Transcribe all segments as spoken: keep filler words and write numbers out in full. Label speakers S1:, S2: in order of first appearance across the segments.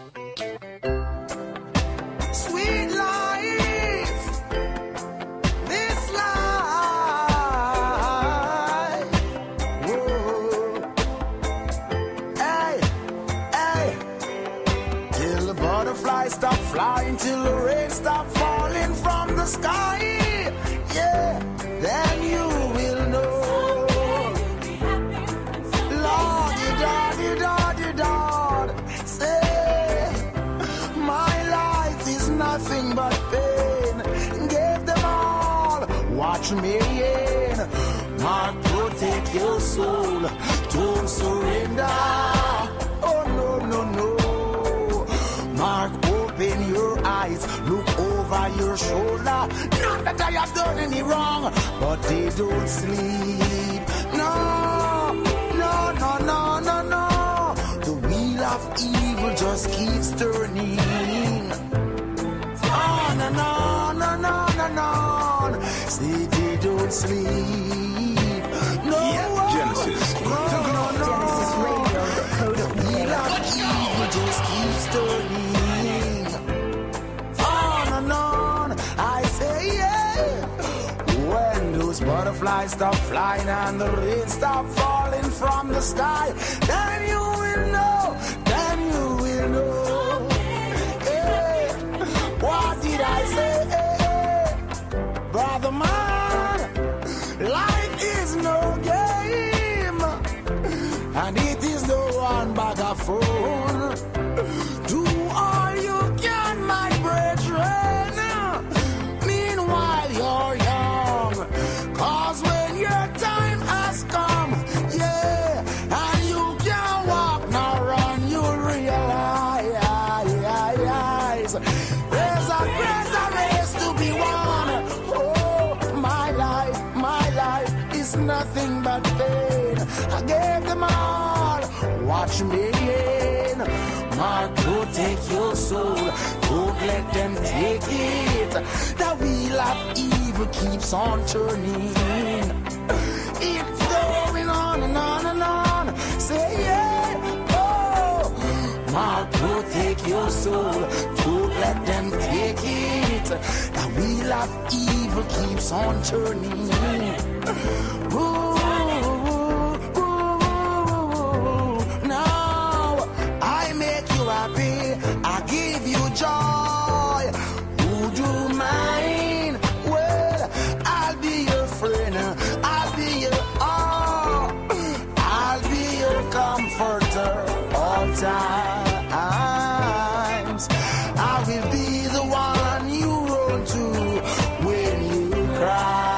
S1: Sweet life, this life. Whoa. Hey, hey. Till the butterflies stop flying, till the rain stop falling from the sky. Yeah, then you will know. Lordy, Lordy, Lordy, Lord. Say, my life is nothing but pain. Give them all. Watch me in. Mark, protect your soul. Don't surrender. Oh, no, no, no. Mark, open your eyes. Look over your shoulder. Not that I have done any wrong, but they don't sleep. No, no, no, no, no, no. The wheel of evil just keeps turning. On and on and on and on. See, they don't sleep. No,
S2: yeah, Genesis.
S1: No, no, no.
S3: Genesis Radio.
S1: The wheel of evil just keeps turning. On and on. I say, yeah. When those butterflies stop flying and the rain stop falling from the sky, then you will know. Then you will know. Hey, what did I say? Hey, brother man, life is no game, and it is no one but a phone. Do all you can, my brethren. Meanwhile, you're young. Cause when your time has come, yeah, and you can walk, now run, you'll realize there's a greater race to be won. Oh, my life, my life is nothing but pain. I gave them all. Watch me in. Mark, protect your soul. Don't let them take it. The wheel of evil keeps on turning. It's going on and on and on. Say yeah. Oh, Mark, protect your soul. Don't let them take it. The wheel of evil keeps on turning. Ooh. I give you joy. Would you mind? Well, I'll be your friend. I'll be your all. I'll be your comforter all times. I will be the one you run to when you cry.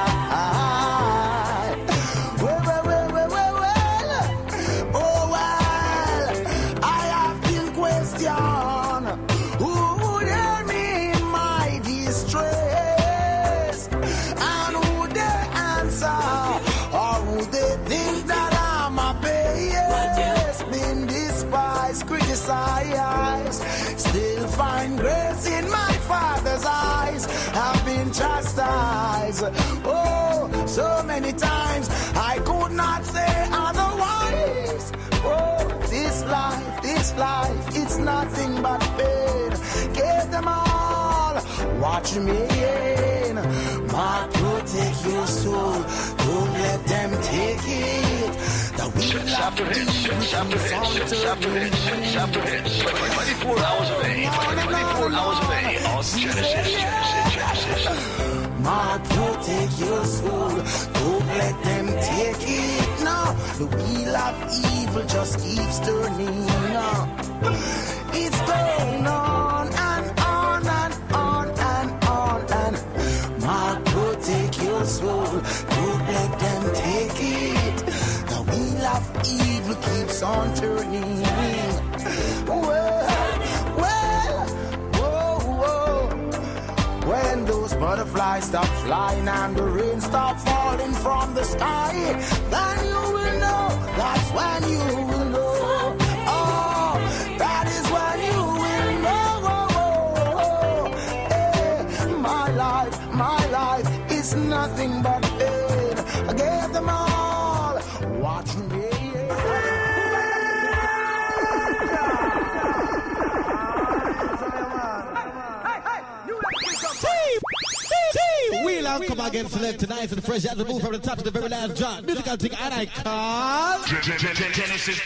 S1: Well, well, well, well, well, well. Oh, well, I have been questioned. Who would help me in my distress? And would they answer? Or would they think that I'm a base? Been despised, criticized, still find grace in my Father's eyes. I've been chastised. Oh, so many times I could not say otherwise. Oh, this life, this life, it's nothing but pain. Give them all. Watch me in. Mark, protect your soul. Don't let them take it. The wheel of evil keeps on turning.
S2: twenty-four hours a day. twenty-four hours a day. On Genesis, Genesis, Genesis.
S1: Mark, protect your soul. Don't let them take it. No, the wheel of evil just keeps turning. No, it's going on and on and on and on and. Mark, protect your soul. Don't let them take it. The wheel of evil keeps on turning. Well, well, whoa, whoa. When those butterflies stop flying and the rain stop falling from the sky, then you will know. That's when you will know. Oh, that is when you will know. Hey, my life, my life is nothing but pain. I gave them all. Watch me.
S3: again, select tonight in the fresh as the move from the top to the very last drop. Musical thing, and I call Genesis.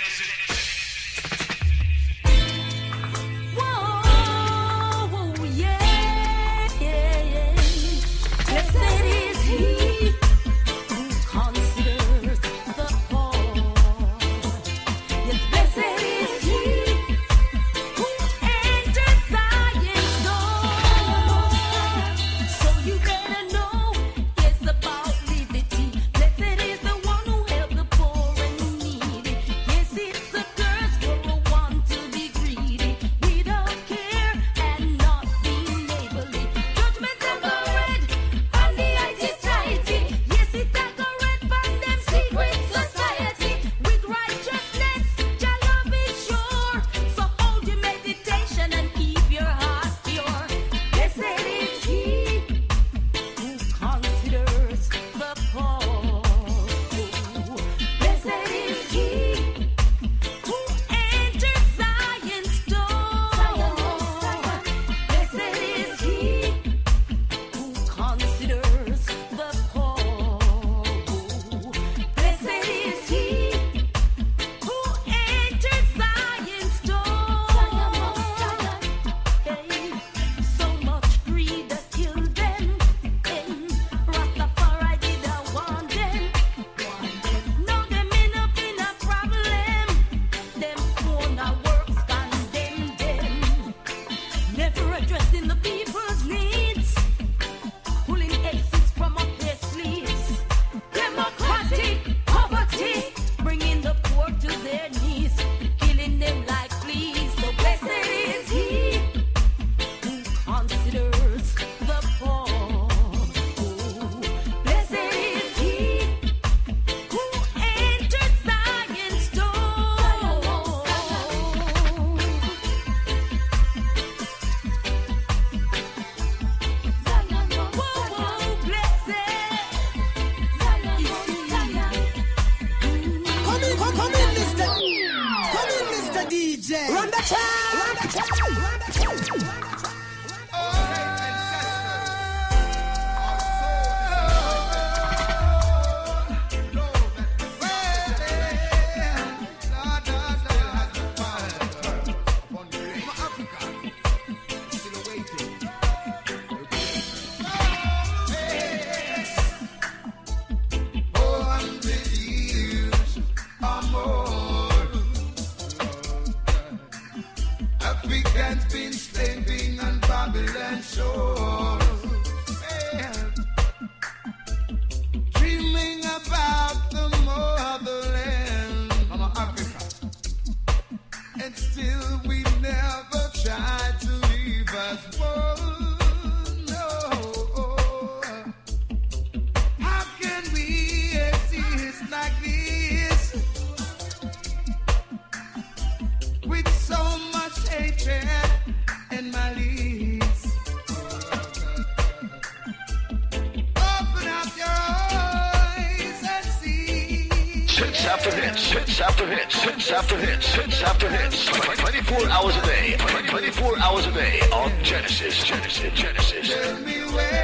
S2: twenty-four hours a day, twenty-four hours a day on Genesis, Genesis, Genesis.
S1: Tell me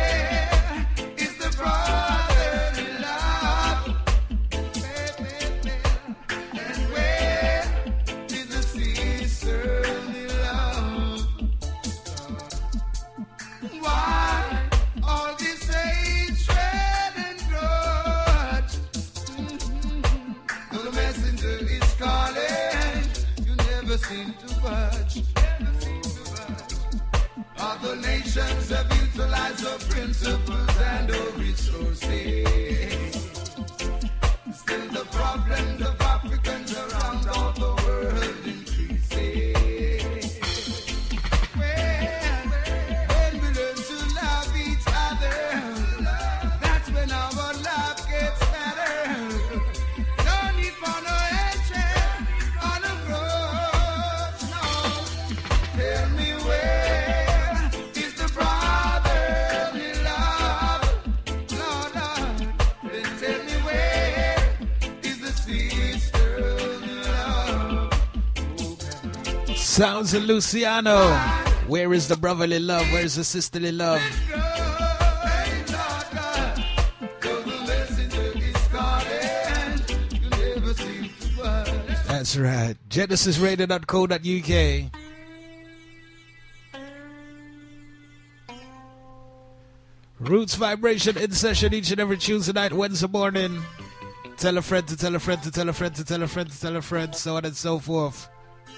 S1: where is the brotherly love? And where is the sisterly love? Why all this hatred and grudge? Mm-hmm. The messenger is calling. You never seem to budge. Other nations have utilized our principles and our resources. Still the problems of Africans around all the world increases. When, when we learn to love each other, that's when our love gets better. No need for no hatred or no grudge, no. Tell me where is the brotherly love? No, no. Then tell me where is the sisterly love?
S3: Sounds of Luciano. Where is the brotherly love? Where is the sisterly love?
S4: That's right. Genesis Radio dot co dot U K. Roots Vibration in session each and every Tuesday night, Wednesday morning. Tell a friend to tell a friend to tell a friend to tell a friend to tell a friend, so on and so forth.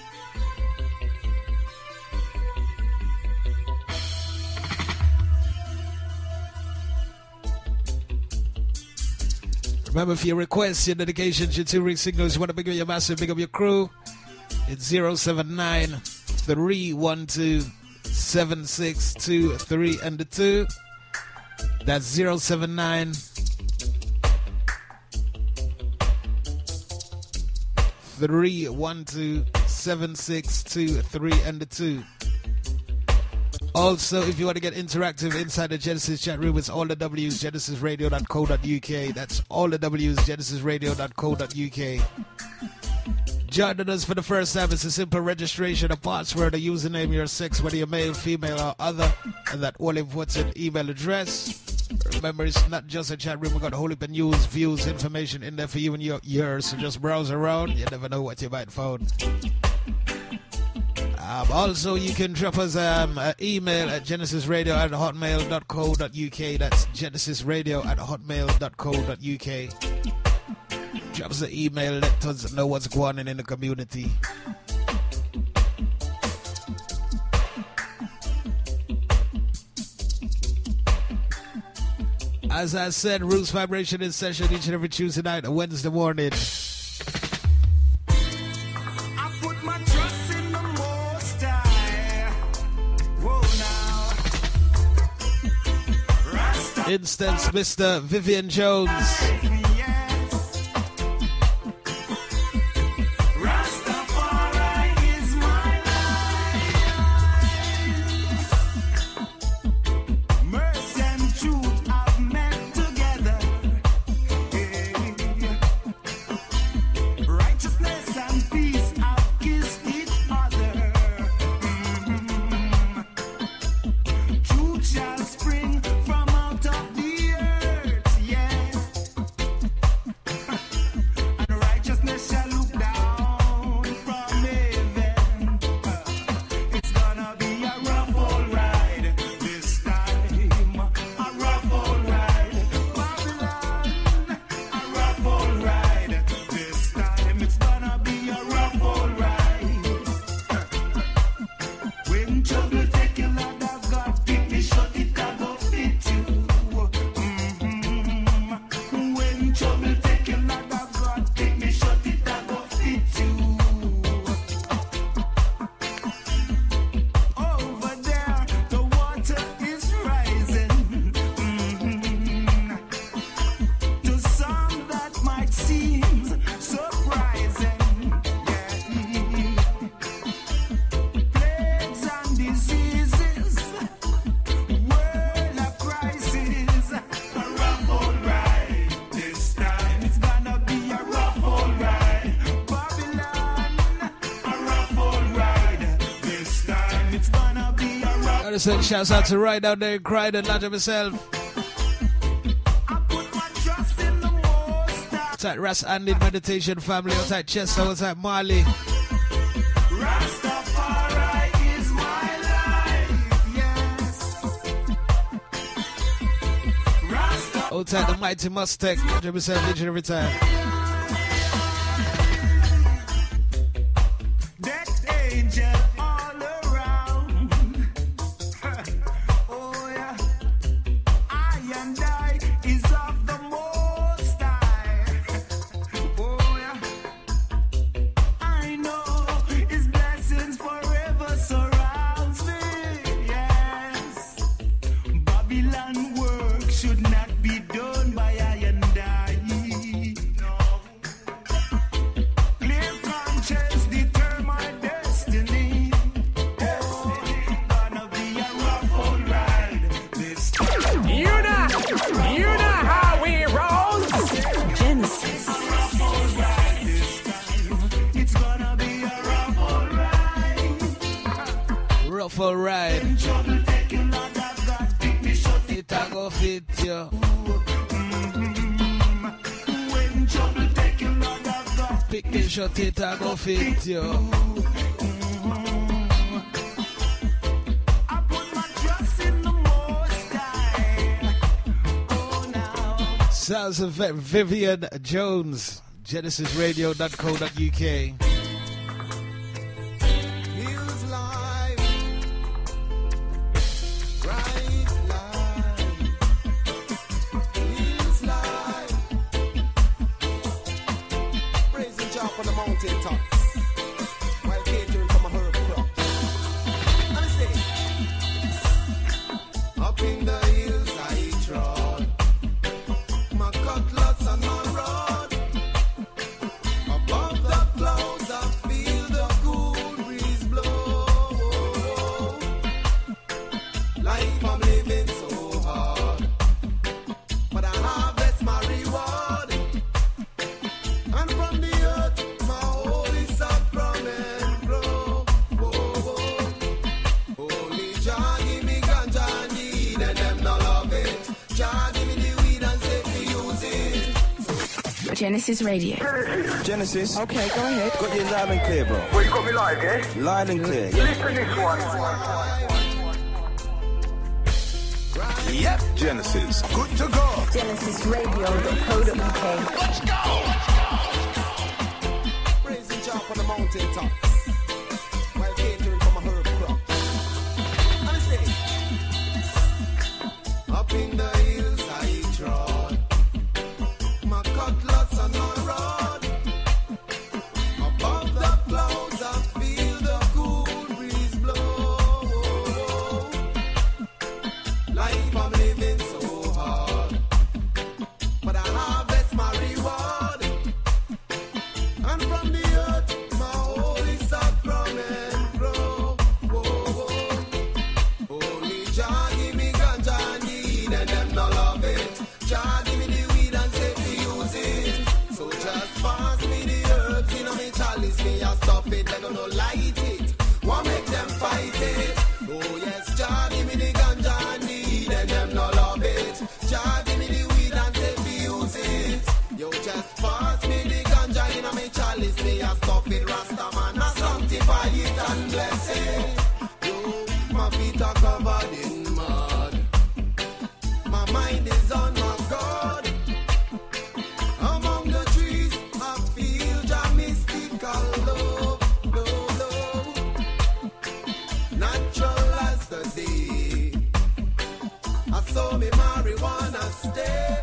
S4: Remember, for your requests, your dedications, your two-ring signals, you want to big up your massive, big up your crew, it's zero seven nine, three one two, seven six two three and the two. That's zero seven nine, three one two, seven six two three and the two. Also, if you want to get interactive inside the Genesis chat room, it's all the W's, Genesis Radio dot co dot U K. That's all the W's, Genesis Radio dot co dot U K. Joining us for the first time, it's a simple registration, a password, a username, your sex, whether you're male, female, or other, and that all-important email address. Remember, it's not just a chat room. We've got a whole heap of news, views, information in there for you and your ears, so just browse around. You never know what you might find. Um, also, you can drop us um, an email at genesis radio at hotmail dot co dot U K. That's genesis radio at hotmail dot co dot U K. Drop us an email, let us know what's going on in the community. As I said, Roots Vibration in session each and every Tuesday night and Wednesday morning. Instance, Mister Vivian Jones. Shouts out to right down there in Croydon, Lodge of myself. What's that Ras Andy Meditation family? What's that Chester? What's that Marley? Rastafari is my life, yes. Rastafari. What's that the Mighty Mustang? Lodge of myself each and every time. pick me shot it and go fit you.
S1: I put my trust in the Most High. Oh, now.
S4: Sounds of Vivian Jones, Genesis Radio dot co dot U K.
S1: Feels like bright light. Feels like praising Jah on the mountain top while catering from a herb crop. And I say, up in the hills I trod, my cutlass and my rod. Above the clouds I feel the cool breeze blow. Life I'm living so hard, but I harvest my reward. And from the earth my holy sacrament grow. Holy Jah give me ganja and weed and them no love it. Jah give me the weed and say to use it.
S5: Genesis Radio.
S6: Genesis.
S5: Okay, go ahead.
S6: Got you loud and clear, bro.
S2: Well, you got me live, yeah?
S6: Loud and clear.
S2: Listen this one.
S6: Yep. Genesis. Good to go.
S5: Genesis Radio dot co dot U K.
S2: Let's go!
S1: Praising Jah on the mountain top while catering from a herb crop. And I say, up in the hills I trod, my cutlass and my rod. Above the clouds I feel the cool breeze blow. Life I'm living so hard, but I harvest my reward. And from the earth my holy sacrament grow. Holy Jah give me ganja and weed and them no love it. Jah give me the weed and say to use it. So just pass me the herbs in a me chalice, me a stop it, they gonna light it. Want make them fight it. Oh yes, Jah give me the ganja and weed and them no love it. Jah give me the weed and say to use it. Yo, just pass me the ganja in a me chalice, me a stop it, Rasta man, I sanctify it and bless it. Yo, my feet are covered in mud, my mind is on my God. Among the trees I feel Jah mystical love, love, love. Natural as the day, I saw me marijuana stay.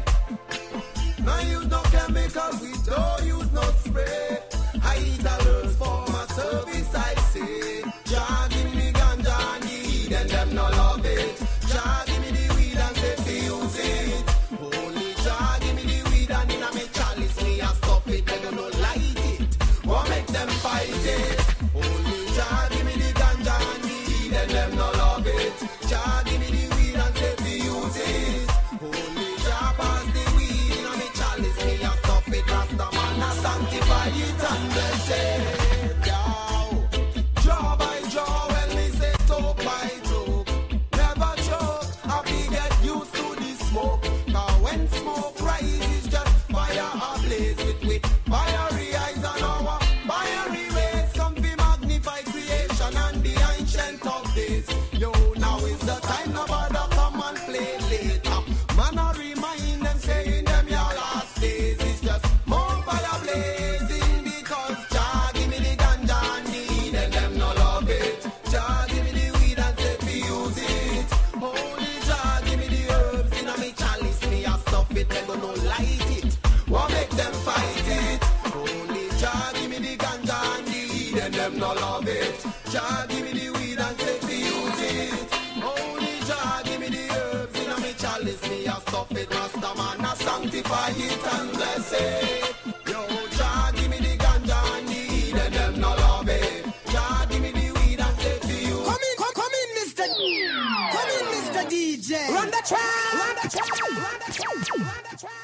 S1: Now use no chemical, we don't use no spray. I eat herbs for my service, I say. Jah give me ganja and weed and them no love it. Jah give me the weed and say to use it. Holy Jah give me the weed and in a me chalice, me a stop it, they gonna light it. Won't make them fight it. Holy Jah give me the ganja and weed and them no love it. Jah give me the weed and say to use it. Holy Jah pass the weed in a me chalice, me a stop it, Rasta man a sanctify it and bless it. Yow, jaw by jaw, when me say toe by toe, never choke, happy get used to the smoke. Cause when smoke rises, just fire ablaze with we fiery eyes and our fiery ways. Come be magnify creation and the ancient of days. Yo, now is the time, nobody come and play later. Man, I remind them, saying them your last days. It's just more fire blazing because Jah give me the ganja and weed and them no love it. Jah give me the weed and say we use it. Holy Jah give me the herbs in a me chalice, me a stuff it, they gonna light it. What make them fight it? Holy Jah give me the ganja and weed and them no love it. Jah give me the weed and say we use it. Holy Jah give me the herbs in a me chalice, me a stuff it, Rasta man a sanctify it and bless it. Yo, Jah give me the ganja and weed and them no love it. Jah give me the weed and say to you.
S3: Come in, come, come in, Mister Come in, Mister D J. Run the track, run the track, run the track, run the track.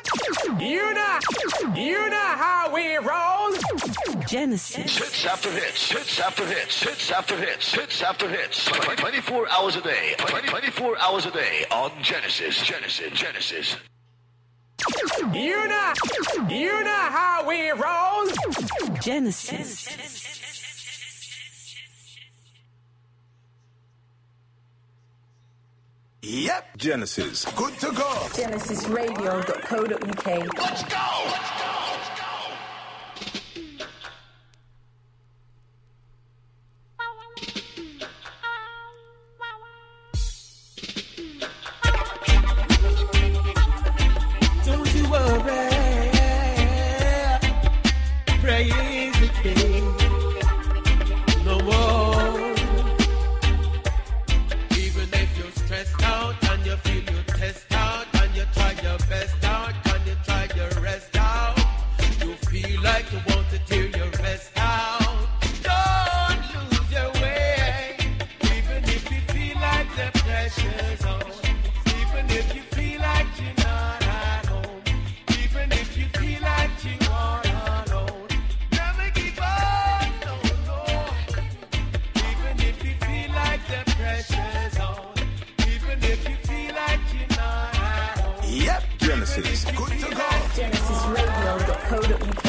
S7: You know, you know how we roll.
S5: Genesis.
S2: Hits after hits, hits after hits, hits after hits, hits after hits. twenty-four hours a day, twenty, twenty-four hours a day on Genesis, Genesis, Genesis.
S7: You know, you know how we roll.
S5: Genesis.
S6: Yep. Genesis. Good to go.
S5: Genesis radio dot co dot U K.
S2: Let's go!
S1: Don't you worry, praise the King. No more. Even if you're stressed out and you feel you test out and you try your best out and you try your rest out, you feel like you want to tear your rest out. Don't lose your way. Even if you feel like the pressure's on. Even if you feel like you're not at home. Even if you feel like you are alone. Never give up, no, no. Even if you feel like the pressure's on. Even if you feel like you're not at home.
S6: Yep. Genesis. Good to go.
S5: Genesis radio dot co dot U K.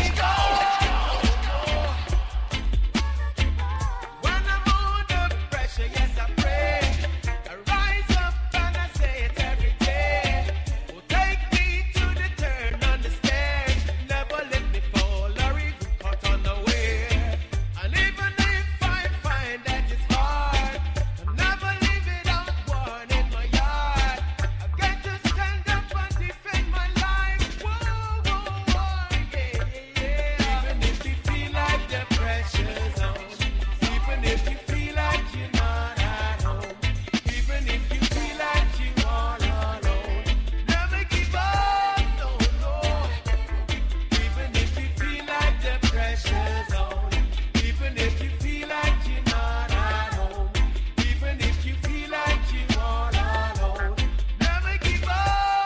S1: When I'm under pressure, yes, I pray. I rise up and I say it every day. Oh, take me to the turn on the stairs. Never let me fall or even caught unaware. And even if I find that it's hard, I'll never leave it out worn in my yard. I've got to stand up and defend my life. Whoa, whoa, whoa, yeah, yeah, yeah. Even if you feel like the pressure's on. Even if you feel like you're not at home. Even if you feel like you're all alone. Never give up, no, no. Even if you feel like the pressure's on. Even if you feel like you're not at home. Even if you feel like you're all alone. Never give up.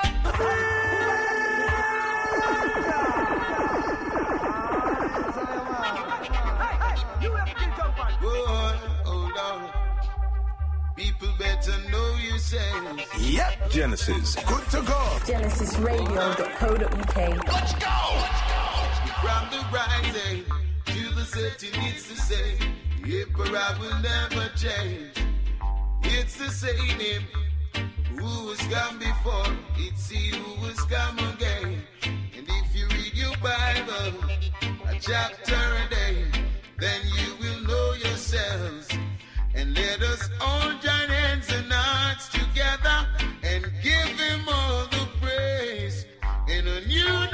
S8: Boy, oh Lord, people better know yourselves.
S6: Yep. Genesis. Good to go.
S5: Genesis radio dot co dot U K.
S2: Let's go!
S8: From the rising to the setting, it's the same. Emperor will never change. It's the same him who has come before. It's he who has come again. And if you read your Bible, a chapter a day, then you will know yourselves. And let us all join hands and hearts together and give him all the praise in a new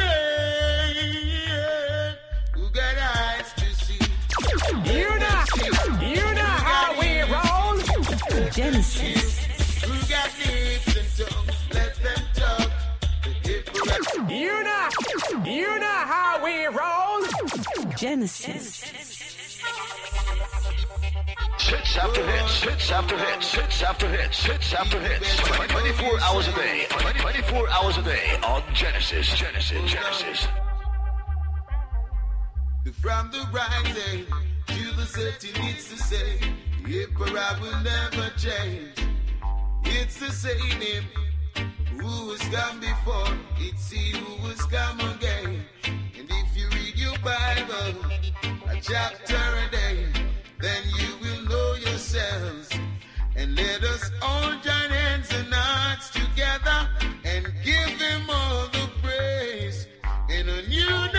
S8: day. Who got eyes to see?
S7: You know, you know how we roll.
S5: Genesis.
S8: Who got lips and tongues? Let them talk. The hypocrite.
S7: You know, you know how we roll.
S5: Genesis.
S2: Hits after hits, hits after hits, hits after hits, hits after hits. twenty-four hours a day, twenty-four hours a day on Genesis, Genesis, Genesis.
S8: From the rising to the setting, it's the same. The emperor will never change. It's the same him who has come before. It's he who has come again. And if you read your Bible, a chapter a day, then you will know yourselves. And let us all join hands and hearts together and give him all the praise in a new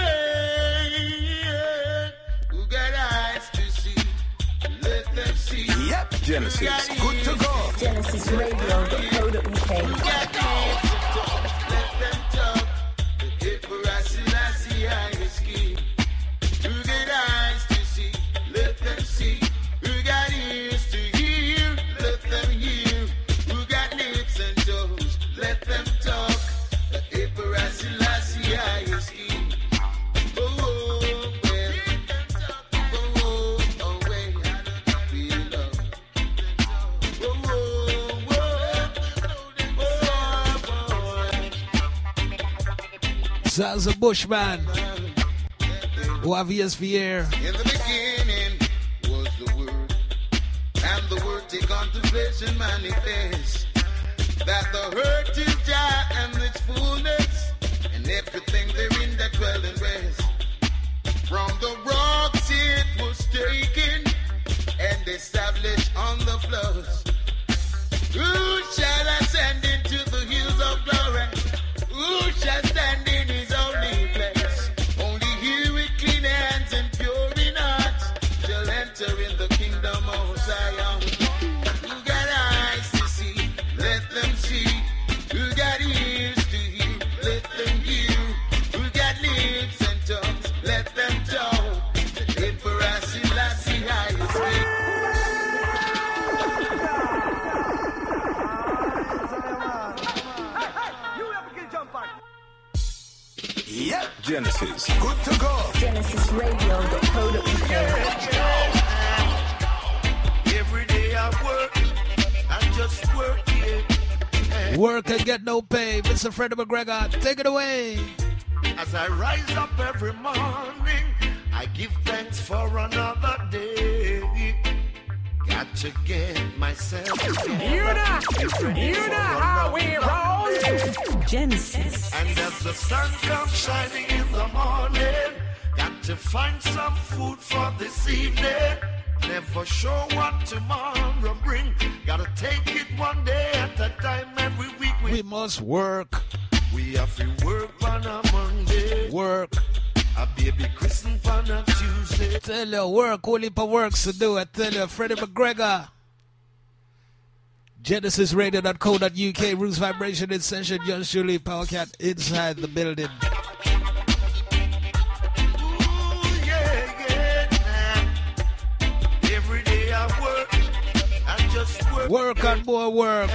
S8: day. Who got eyes to see? Let them see.
S6: Yep. Genesis. Good to go.
S5: Genesis radio dot co dot U K.
S8: Who got lips and tongues? Let them talk. The Emperor Selassie I is king. Who got eyes to see? Let them see. Who got ears to hear? Let them hear. Who got lips and tongues? Let them talk. The Emperor Selassie I is king. Oh, oh, well. Oh, oh, oh, well. We love. Oh, oh, oh, oh, boy.
S4: Sounds a Bushman. Who have ears for ear.
S8: In the beginning was the Word, and the Word take on the flesh and manifest. That the hurt is Jah and its fullness, and everything therein that dwell and rest. From the rocks it was taken and established on the floods. Who shall ascend into the hills of glory? Who shall stand in his holy place? Only he with clean hands and pure in heart shall enter in the kingdom of Zion. Who got eyes to see, let them see. Who got ears to hear, let them hear. Who got lips and tongues, let them talk. The Emperor Selassie I speak.
S6: Yep. Genesis.
S1: Good to go.
S5: Genesis Radio dot co dot U K.
S8: Every day I work, I just work it.
S4: Work and get no pay. Mister Freddie McGregor, take it away.
S8: As I rise up every morning, I give thanks for another day. Got to get myself together.
S7: You know, you know how we roll.
S5: Genesis.
S8: And as the sun comes shining in the morning, got to find some food for this evening. Never sure what tomorrow bring. Gotta take it one day at a time. Every week we,
S4: We must work.
S8: we have to work on a Monday.
S4: Work.
S8: A baby christened on a Tuesday.
S4: Tell you, work. Whole heap of works to do. I tell you, Freddie McGregor. Genesis Radio dot co dot U K. Roots Vibration in session. Young Shirley Powercat inside the building.
S8: Ooh, yeah, yeah. Every day I work, I just work.
S4: Work and more work.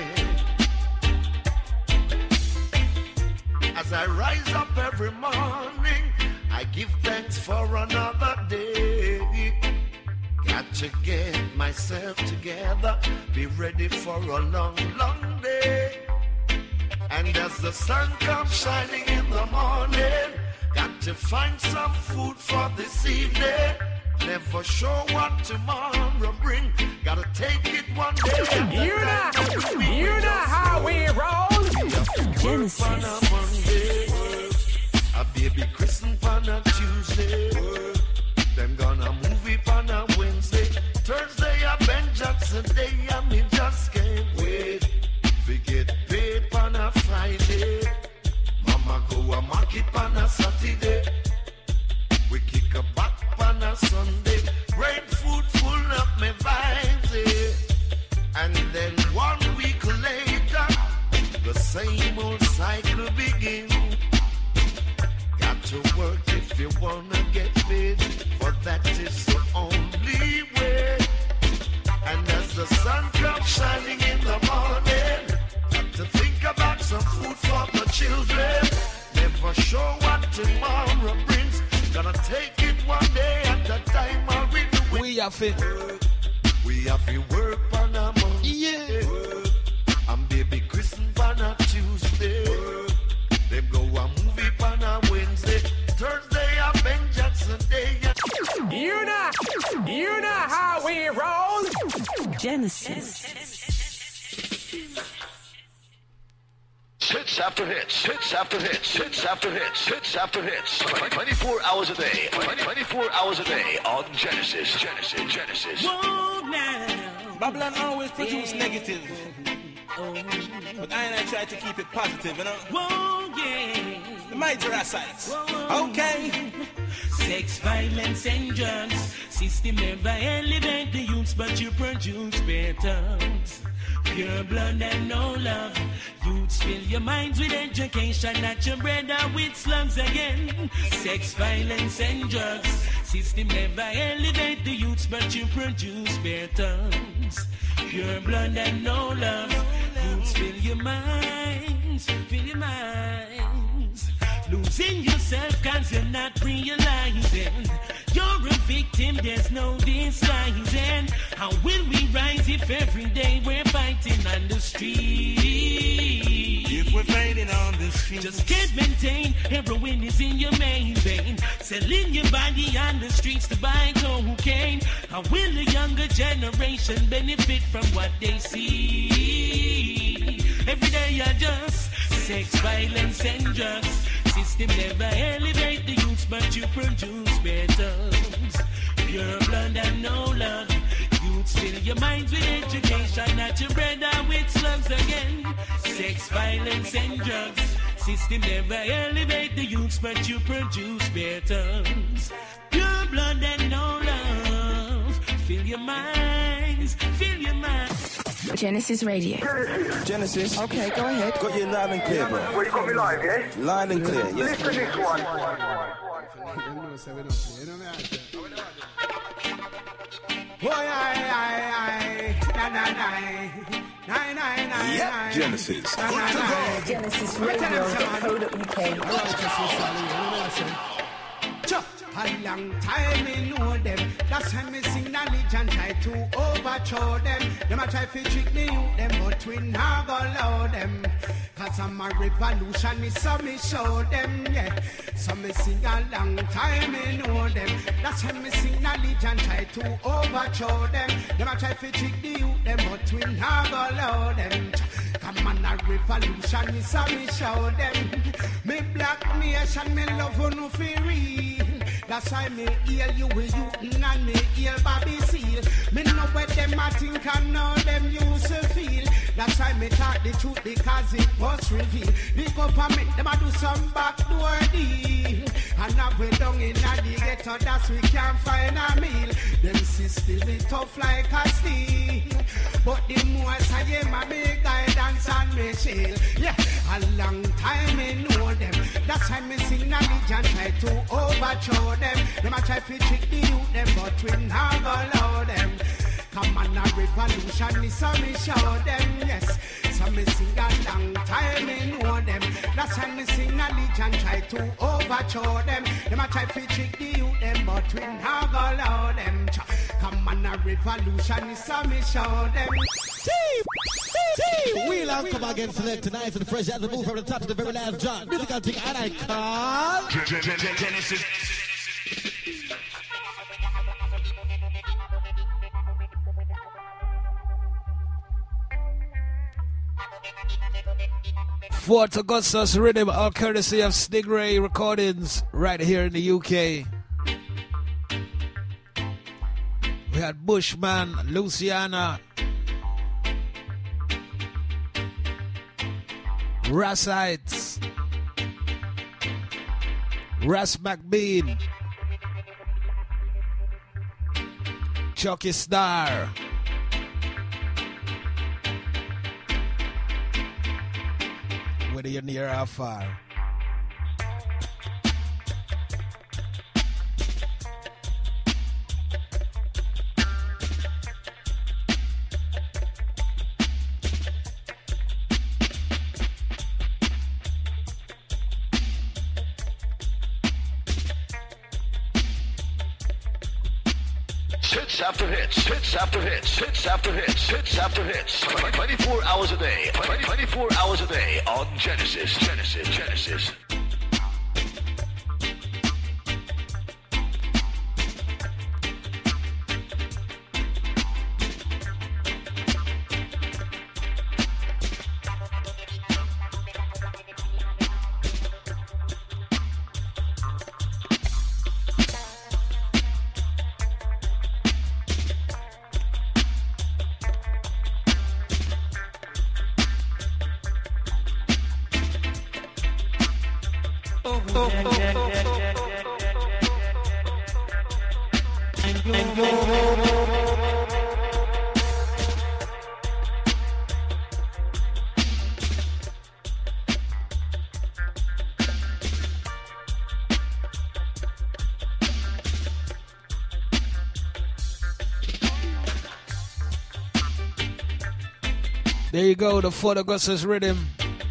S8: As I rise up every morning, I give thanks for another day. Got to get myself together, be ready for a long, long day. And as the sun comes shining in the morning, got to find some food for this evening. Never sure what tomorrow bring. Gotta take it one day at a
S7: You
S8: time.
S7: know, you know how we roll.
S5: Genesis.
S8: On a Monday, a baby christened on a Tuesday. Them gonna move it on a Wednesday. Thursday a Ben Jackson Day, and me just can't wait. We get paid on a Friday. Mama go a market on a Saturday. We kick a back on a Sunday. Great food full up me vibes, eh. And then one week later, the same old cycle begins. Got to work if you wanna get paid, for that is the only way. And as the sun comes shining in the morning, got to think about some food for the children. Never sure what tomorrow brings. Gonna take it one day at a time. I'll be doing
S4: We have it.
S8: work. We have to work on a Monday.
S4: Yeah.
S8: I'm baby christened on a Tuesday. Them go a movie on a Wednesday. Thursday a Ben Jackson Day.
S7: You know, you know how we roll.
S5: Genesis.
S2: Hits after hits, hits after hits, hits after hits, hits after hits. twenty-four hours a day, twenty-four hours a day on Genesis, Genesis, Genesis.
S9: Whoa, now. Babylon always produce negative. But I and I try to keep it positive, you know? Whoa, yeah. The my Jurassites. Okay.
S10: Sex, violence, and drugs. System never elevate the youths, but you produce better. Pure blood and no love. Youths fill your minds with education, not your brother with slums again. Sex, violence, and drugs. System never elevate the youths, but you produce better. Pure blood and no love. Youths fill your minds, fill your minds. Losing yourself cause you're not realizing you're a victim, there's no disguising. How will we rise if every day we're fighting on the street?
S9: If we're fighting on the street,
S10: just can't maintain. Heroin is in your main vein. Selling your body on the streets to buy cocaine. How will the younger generation benefit from what they see? Every day you're just sex, violence, and drugs. System never elevate the youths, but you produce betons. Pure blood and no love. Youths fill your minds with education, not your bread and with slugs again. Sex, violence, and drugs. System never elevate the youths, but you produce betons. Pure blood and no love. Fill your minds, fill your minds.
S5: Genesis Radio.
S11: Genesis. Genesis.
S5: Okay, go ahead.
S11: Got you loud and clear, bro.
S12: Well, you got me live, yeah?
S11: Loud and clear, yes.
S12: Listen to this one.
S6: Yep, Genesis.
S5: Genesis Radio dot co dot U K.
S3: A long time me know them. That's why me sing knowledge and try to overthrow them. Them a try to trick me out them, but we not go allow them. Cause I'm a revolutionist, so me show them, yeah. So me sing a long time me know them. That's why me sing knowledge and try to overthrow them. Them a try to trick the youth them, but we not go allow them. Come on, a revolutionist, so me show them. Me black nation, me love you no feel real. That's why me heal you with you and me heal Bobby Seal. Me know what them a think and know them used to feel. That's why me talk the truth because it was revealed. The government them a do some backdoor deal. And now we down in the ghetto that's we can't find a meal. Them system is tough like a steel. But the more I am a big guidance and me shield. Yeah, a long time me know them. That's why me sing knowledge and try to overthrow them. Them a try to trick the youth them, but we not go allow them. Come on, a revolution, so me show them, yes. So me sing a long time, me know them. That's why me sing knowledge and try to overthrow them. Them a try to trick the youth them, but we not go allow them. Come on, a revolution, so me show them.
S13: We'll have come again select tonight and fresh as a move from the top to the very last drop. Musical thing and I call
S2: Genesis.
S4: Fort Augustus Rhythm, all courtesy of Stingray Recordings, right here in the U K. We had Bushman, Luciana, Rassites, Ras McBean, Chucky Star, whether you're near or far.
S2: Hits after hits, hits after hits, hits after hits, hits after hits. twenty-four hours a day, twenty-four hours a day on Genesis, Genesis, Genesis.
S4: There you go, the Fort Augustus Rhythm.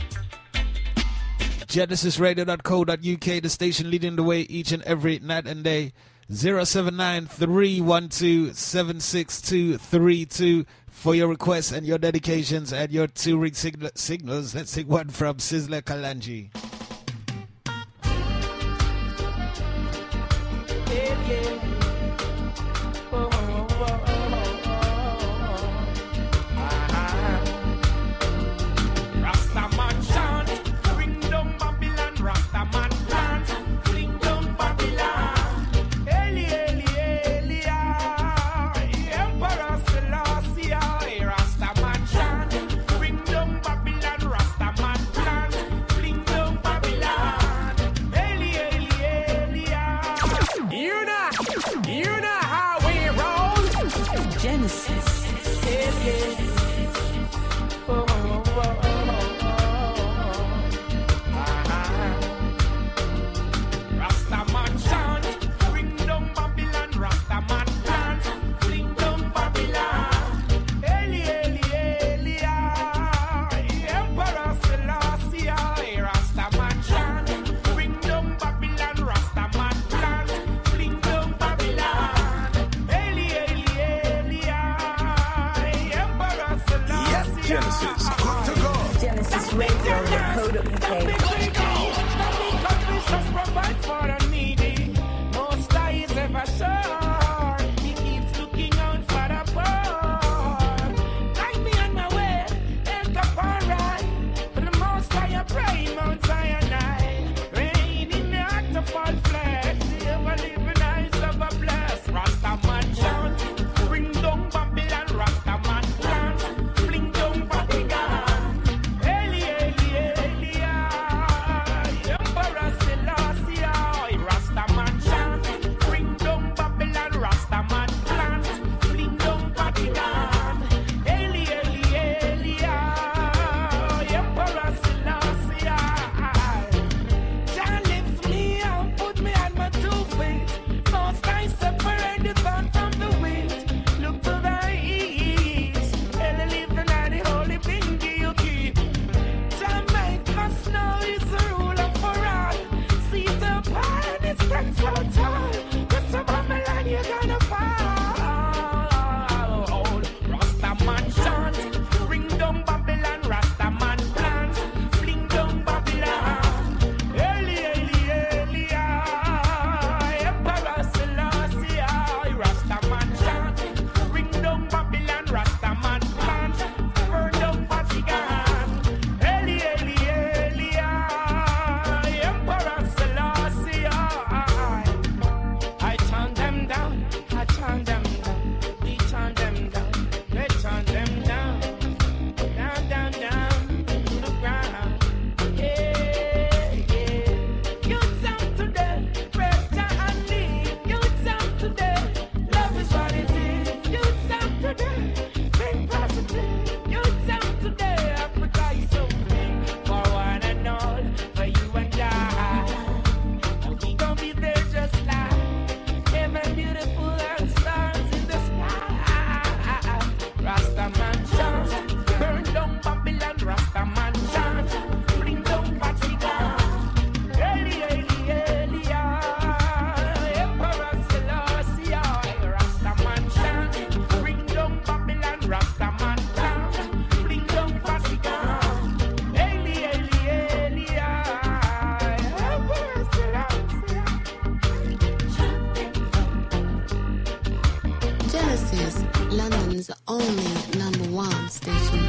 S4: Genesis Radio dot co dot U K, the station leading the way each and every night and day. zero seven nine, three one two, seven six two three two for your requests and your dedications and your two ring sign- signals. Let's take one from Sizzler Kalanji.
S10: Yeah, yeah. Oh, oh, oh, oh, oh. Ah. Rastaman chant, bring down Babylon. Rastaman Yeah, yeah. Oh, oh, oh, oh, oh. Ah, Rastaman chant, bring down Babylon. Rastaman plant, bring down Babylon. Eli, Eli, Eli, Emperor Selassie. Rastaman chant, bring down Babylon. Rastaman plant, bring down Babylon. Eli, Eli, Eli, Emperor Selassie.
S6: Genesis.
S1: Good to go.
S5: Genesis Radio dot co dot U K.
S10: Just provide for the needy. No star is ever sure. He keeps looking out for the poor. Guide me on my way, end up alright. For the most I pray, Mount Sinai. Rain in the heart of all flesh. The ever living eyes of a blessed. Rastaman chant, bring down Babylon. Rastaman plant, bring down Babylon. Eli, Eli, Eli, Emperor Selassie. Rastaman chant, bring down Babylon. Rastaman plant, bring down Babylon. Eli, Eli, Eli, Emperor Selassie. Jah lifts me up, put me on my two feet. Most I separate the thorn from the wheat. Look to the east, Eli living at the holy bingy you keep. Jah make us know he's the ruler for all. See the pine, it stands so tall. Just a Babylon, you're gonna fall. Rastaman chant, bring down Babylon. Rastaman plant, fling down Babylon. Eli, Eli, Eli, Emperor Selassie. Rastaman chant, bring down Babylon. Rastaman plant, burn down Vatican. Eli, Eli, Eli, Emperor Selassie. I turn them down, I turn them down, we turn them down, they turn them down, down, down, down to the ground. Yeah, yeah. Youth out today, praise Jah and lead. Youth out today, love is what it is. Youth out today, think positive. Youth out today, Africa is so big for one and all, for you and I. And we gon' be there just like heaven, beautiful and stars in the sky. Rastaman chant, burn down Babylon. Rastaman chant, bring down Vatican. Eli, Eli, Eli, Emperor Selassie. Rastaman chant, bring down Babylon. Rastaman chant, bring down Vatican. Eli, Eli, Eli, Emperor Selassie.
S12: Genesis, London's only number one station.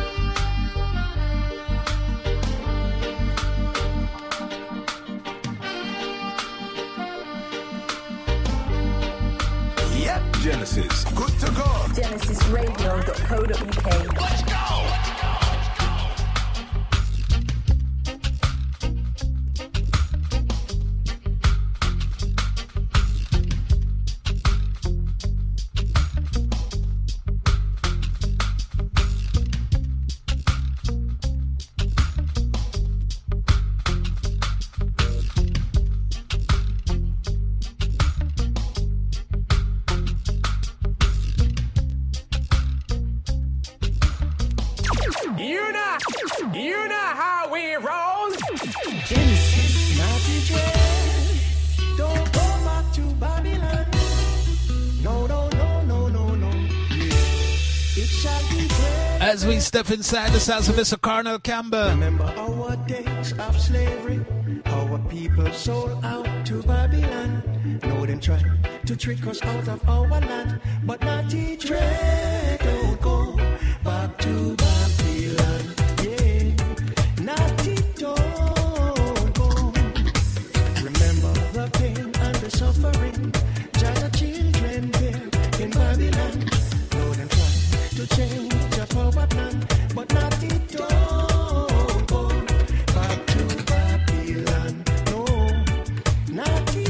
S1: Yep.
S6: Genesis.
S1: Good to go.
S5: Genesis Radio dot co dot U K.
S2: Let's go!
S7: You know, you know how we roll.
S3: Genesis, naughty dread. Don't go back to Babylon. No, no, no, no, no, no. It shall be dread.
S4: As we step inside the sounds of Mister Colonel Campbell.
S3: Remember our days of slavery, our people sold out to Babylon. Know them try to trick us out of our land, but naughty dread. Don't go back to Babylon. Yeah, naughty don't go. Remember the pain and the suffering. Giant children there in Babylon. Know them try to change up our plan, but naughty don't go back to Babylon. No, naughty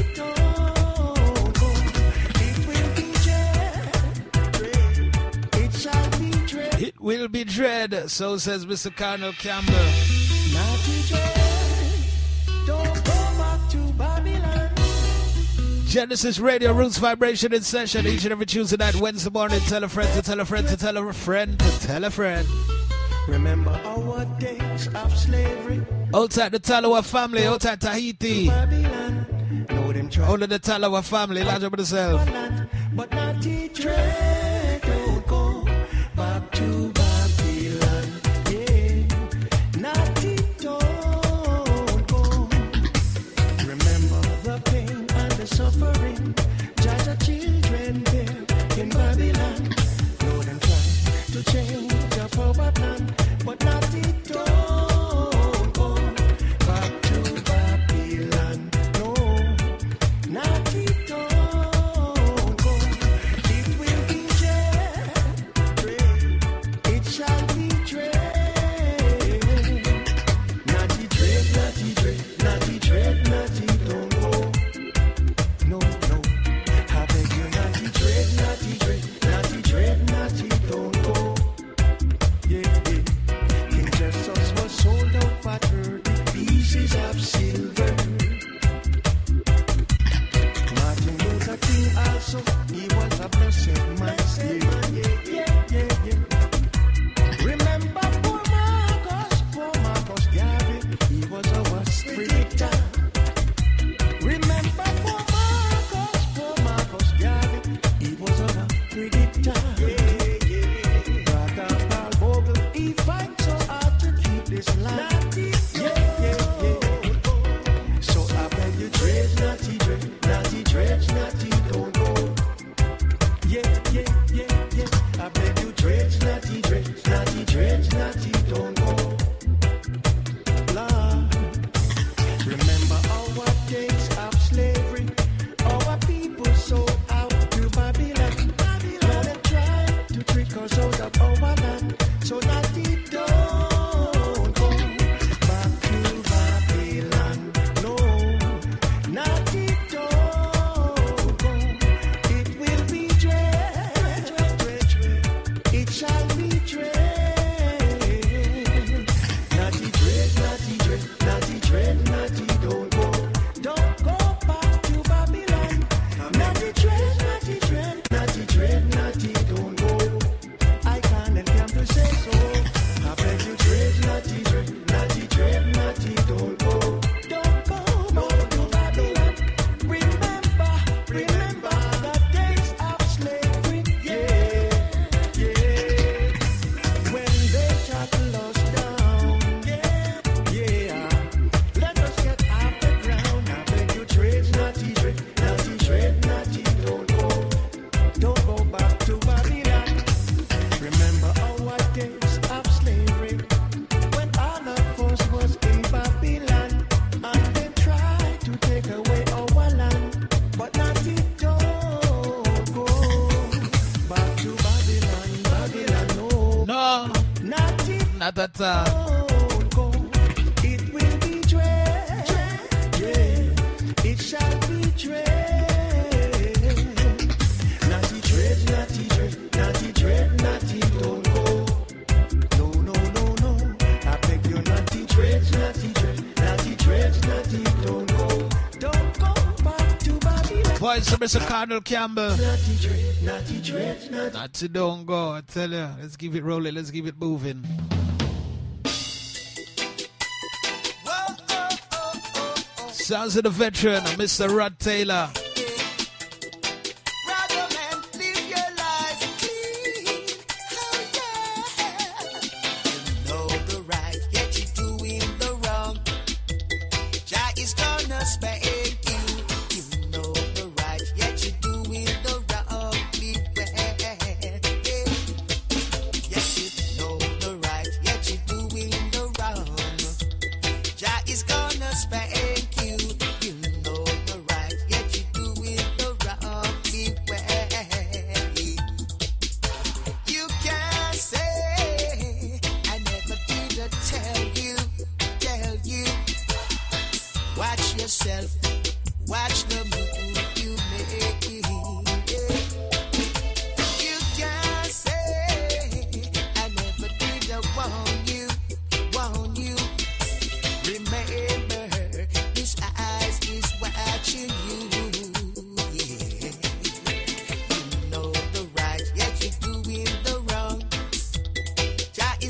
S3: don't go. It will be dread. It shall be
S4: It will be dread, so says Mister Colonel Campbell.
S3: Naughty dread, don't go back to Babylon.
S4: Genesis Radio Roots Vibration in session each and every Tuesday night, Wednesday morning. Tell a friend to tell a friend to tell a friend to tell a friend.
S3: Remember our days of slavery.
S4: Outside the Talawa family, outside Tahiti.
S3: Babylon, know them try.
S4: Only the Talawa family, large up yourself.
S3: But naughty dread, don't go back to Babylon. Yeah, naughty don't go. Remember the pain and the suffering. Judge the children there in Babylon. Know them try to change your power plan, but naughty don't go back to Babylon. No, naughty don't.
S4: Not at all.
S3: It will be dread, yeah. It shall be dread. Naughty dread, naughty dread, naughty dread, naughty don't go. No, no, no, no. I beg you, naughty dread, naughty dread, naughty dread, naughty don't go. Don't go back to Babylon.
S4: Voice of Mister Colonel Campbell.
S3: Naughty dread, naughty dread, naughty.
S4: Naughty don't go. I tell you, let's keep it rolling. Let's keep it moving. Sounds of the veteran, Mister Rod Taylor.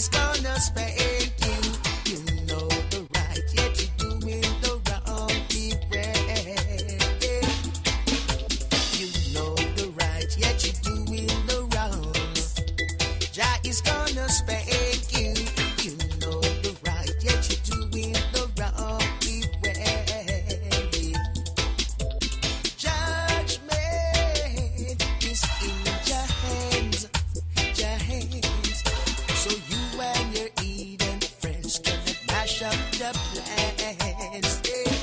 S1: is gonna spank you. You know the right, yet you're doing the wrong. Beware. You know the right, yet you're doing the wrong. Jah is gonna spank you. You know the right, yet you're doing the wrong. Beware. Judgment is in your hands, your hands. So you and your Eden friends gonna mash up the plans. Yeah.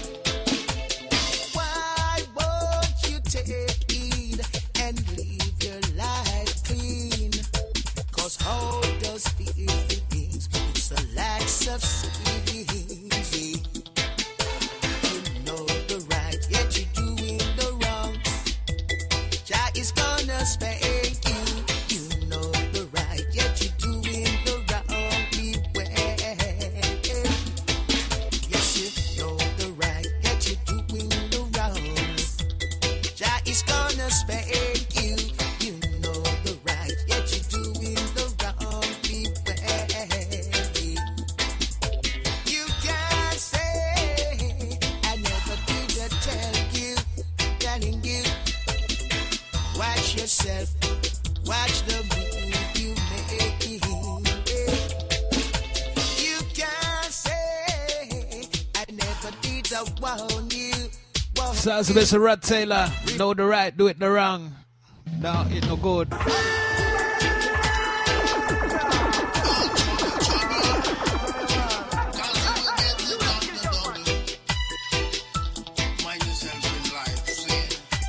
S1: Why won't you take heed and leave your life clean? Cause how does filthy things? It's a lack of sins. You know the right, yet you're doing the wrong. Jah is gonna spank you. You know the right, yet you're doing the wrong. Beware. Yes, you know the right, yet you're doing the wrong. Jah is gonna spank you. You know the right, yet you're doing the wrong. Beware. You can't say I never did I tell you, telling you. Watch yourself, watch the move you make. You can't say I never did I warn you. warn
S4: Sounds Mister Rod Taylor. Know the right, do it the wrong. No, it no good.
S8: Mind yourself in life, see.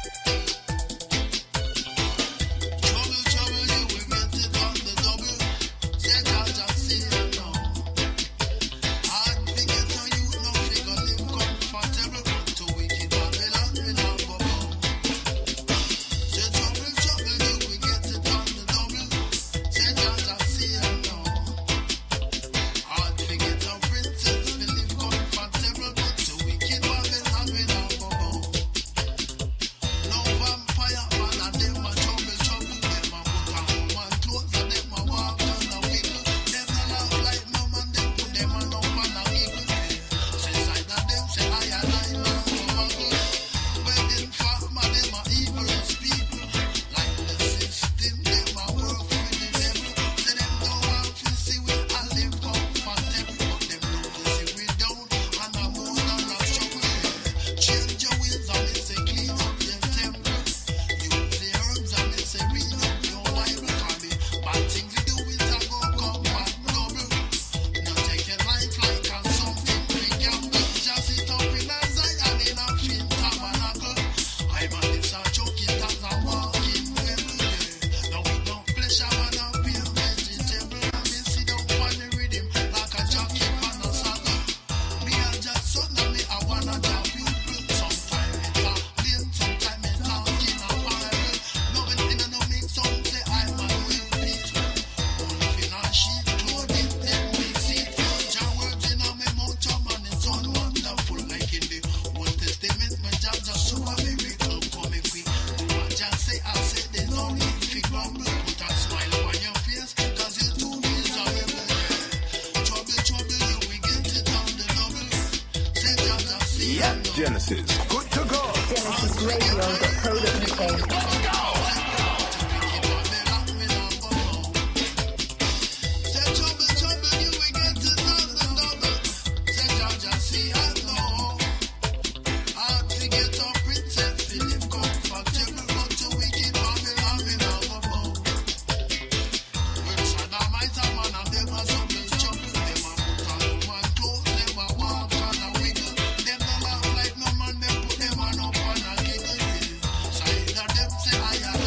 S8: Trouble, trouble, you will get it on the double. Say that just see it now. Hard to get on you, no figure live comfortable. To wicked Babylon, we now go home. Say trouble, trouble, you will get it on the double. Say that just see it now. Hard to get on princess, we live comfortable. To wicked Babylon, we now go home. No vampire man and them a trouble, trouble. Them a put on woman clothes and them a walk on a wiggle. Them a laugh like no man, them put them on up on a wiggle. Say side of them say I and I now go muggle. Wedding farmer, them a evilest people. Like the system, them a work for the devil. Say them don't want to see we a live comfortable. But them love to see we down and a more than a struggle. Change your ways and they say clean up your temple. Use the herbs and they say read up your Bible. Cause the bad things you do is a go come back double. Now take your life like a something we gamble. Just sit up in a Zion in a fin tabernacle. I'm a this a choke it as a walking rebel. Now we don't flesh I wanna be a vegetable. And me sit down on the rhythm like a jockey on a saddle. Me a just son and me I wanna job people. Sometimes it a plain, sometimes it talking a parable. Nothing in a no mix, some say I'm a real peaceful. Wolf in a sheep clothing, them mix it. Jah words in a me mouth, your man is so wonderful. Like in the Old Testament, my Jah just show a miracle coming quick. Do what Jah say, I say there's no need to grumble. Put a smile on your face, cause you're too miserable. Trouble, trouble, you will get it on the double. Say Jah just see
S6: Yeah, Genesis. Good to go.
S5: Genesis Radio dot co dot U K.
S8: Say trouble, trouble, you will get it on the double. Say Jah just see I know. Hard to get a princess, we live comfortable. But to wicked Babylon, we now go home. Well, Sodomite a man and them a trouble, trouble. Them a put on woman clothes, them a walk on a wiggle. Them no laugh like no man, them put them on up on a giggle. Side of them say I am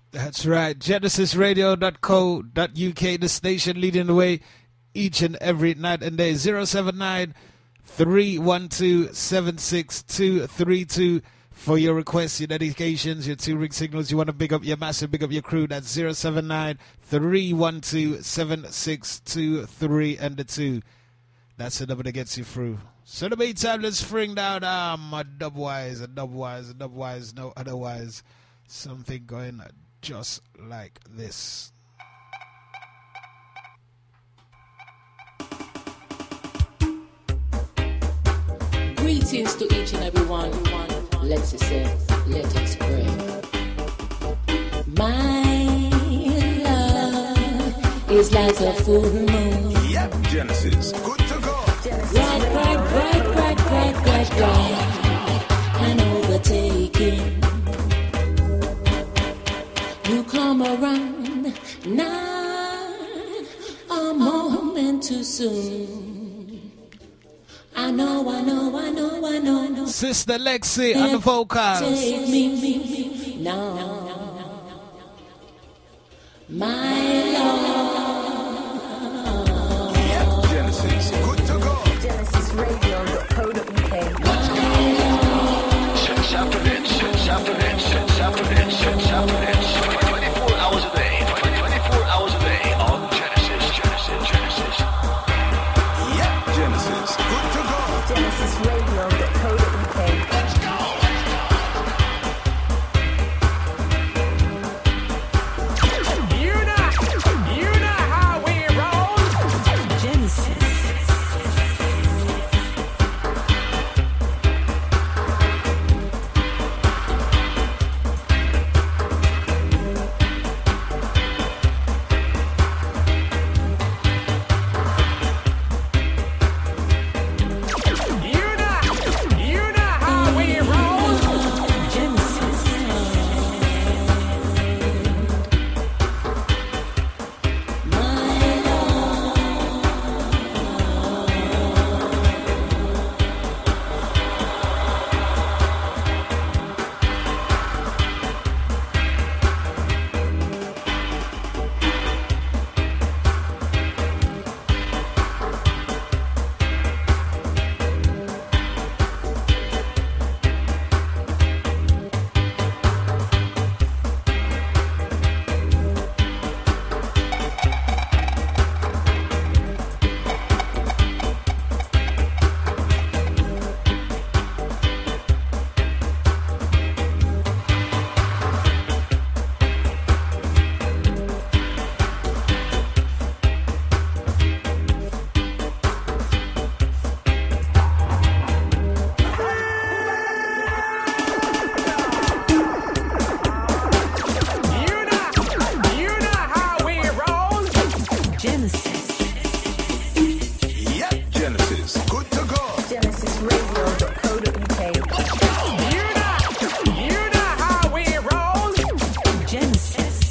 S4: That's right. Genesis Radio dot co dot U K, the station leading the way each and every night and day. zero seven nine, three one two, seven six two three two for your requests, your dedications, your two-ring signals. You want to big up your massive, big up your crew. That's zero seven nine, three one two, seven six two three and the two. That's the number that gets you through. So in the meantime, let's bring down um, a dubwise, a dubwise, a dubwise, no otherwise. Something going just like this.
S14: Greetings to each and every one. Let's say, let us pray. My love is like a full moon.
S6: Yep, Genesis. Good to go.
S14: Bright, bright, bright, bright, bright, bright, bright, and overtaking. You come around not a moment too soon. I know, I know, I know, I know, I know.
S4: Sister Lexi on the vocals.
S14: Take me now, my Lord.
S6: Yep, Genesis. Good to go.
S5: Genesis Radio dot co dot U K.
S2: Six after hits, six after hits, six after hits, six after hits. twenty-four hours a day, twenty-four hours a day on Genesis, Genesis, Genesis.
S6: Yep, Genesis. Good to go.
S5: Genesis Radio dot co dot U K.
S2: Let's go.
S7: You know, you know how we roll.
S5: Genesis.
S7: You know, you know how we roll.
S5: Genesis.
S7: You know, you know how we roll.
S5: Genesis.
S6: Yep, Genesis. Good to go.
S5: Genesis Radio dot co dot U K.
S7: You know, you know how we roll.
S5: Genesis.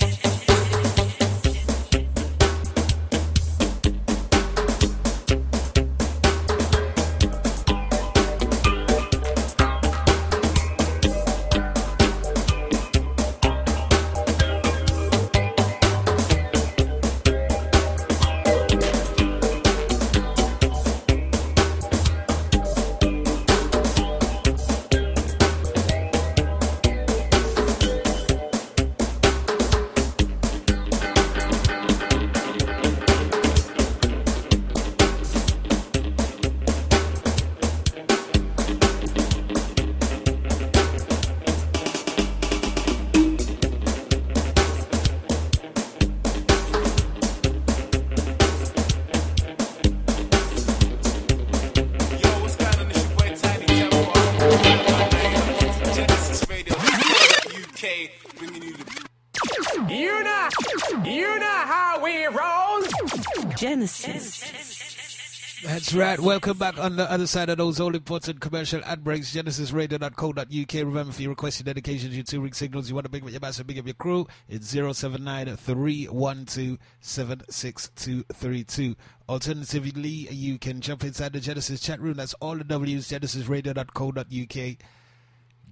S9: Yo, what's going on? It's your boy Tiny Tempo. Genesis Radio U K, bringing you the
S7: You know, you know how we roll.
S5: Genesis.
S4: That's right. Welcome back on the other side of those all important commercial ad breaks. Genesis Radio dot co dot U K. Remember, for your requests, your dedications, your two-ring signals, you want to big up your massive, big up your crew, it's zero seven nine, three one two, seven six two three two. Alternatively, you can jump inside the Genesis chat room. That's all the W's, Genesis Radio dot co dot U K.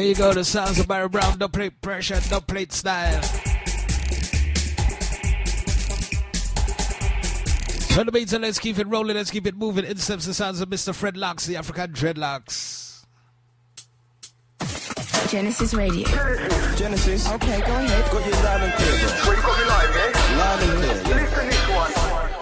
S4: There you go, the sounds of Barry Brown, no plate pressure, no plate style. Turn the beats and let's keep it rolling, let's keep it moving. In steps the sounds of Mister Fred Locks, the African Dreadlocks.
S5: Genesis Radio.
S11: Genesis.
S5: Okay, go ahead.
S11: Got you loud and clear, bro.
S15: Well, you got me live, eh?
S11: Loud and clear, yeah.
S15: Listen this one.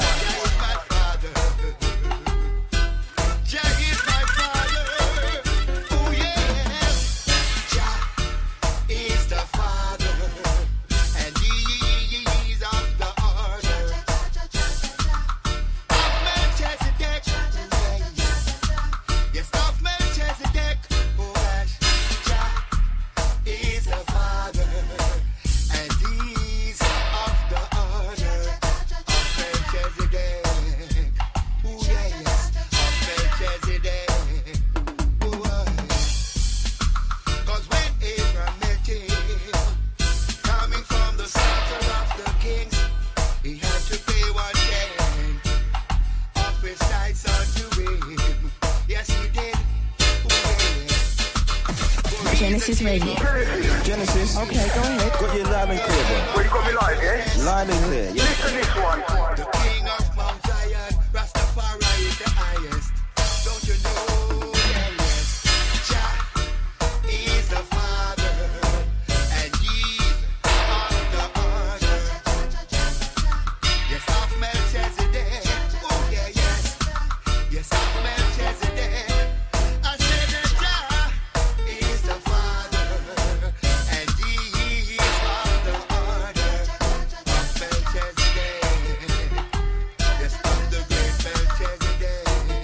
S5: Genesis Radio.
S11: Genesis.
S5: Okay, go ahead.
S11: Got you loud and clear, bro.
S15: Well, you got me live, eh?
S11: Loud and clear, yeah.
S15: Listen this one.
S8: The king of Mount Zion, Rastafari is the highest. Don't you know? Yeah, yes. Jah is the Father, and He's of the order. Yes, of Melchizedek. Oh, yeah, yes. Yes, of Melchizedek. I said that Jah is the Father, and He is of the order of Melchizedek. Yes, of the great Melchizedek.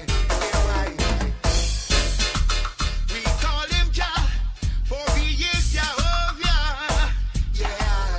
S8: We call him Jah, for he is Jehovah. Yeah.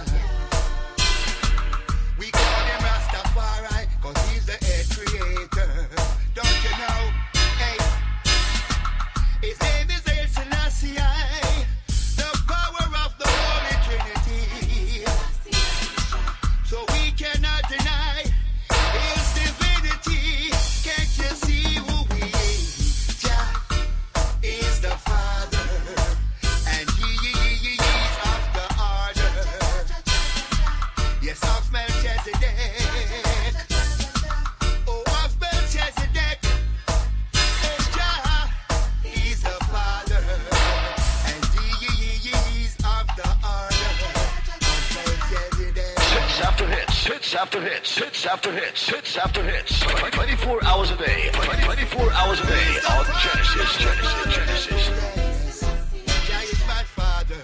S8: We call him Rastafari, cause he's the head creator. Don't you know? Hey. His name is El Selassie, the power of the Holy Trinity. So we cannot deny his divinity. Can't you see who he is? Jah is the Father, and he is of the order. Yes, of Melchizedek. Oh, of Melchizedek. Oh, Jah is the Father, and he is of the order of Melchizedek.
S2: Hits after hits, hits after hits, hits after hits, hits after hits. twenty-four hours a day, twenty-four hours a day on Genesis, Genesis, Genesis.
S8: Jah is my Father.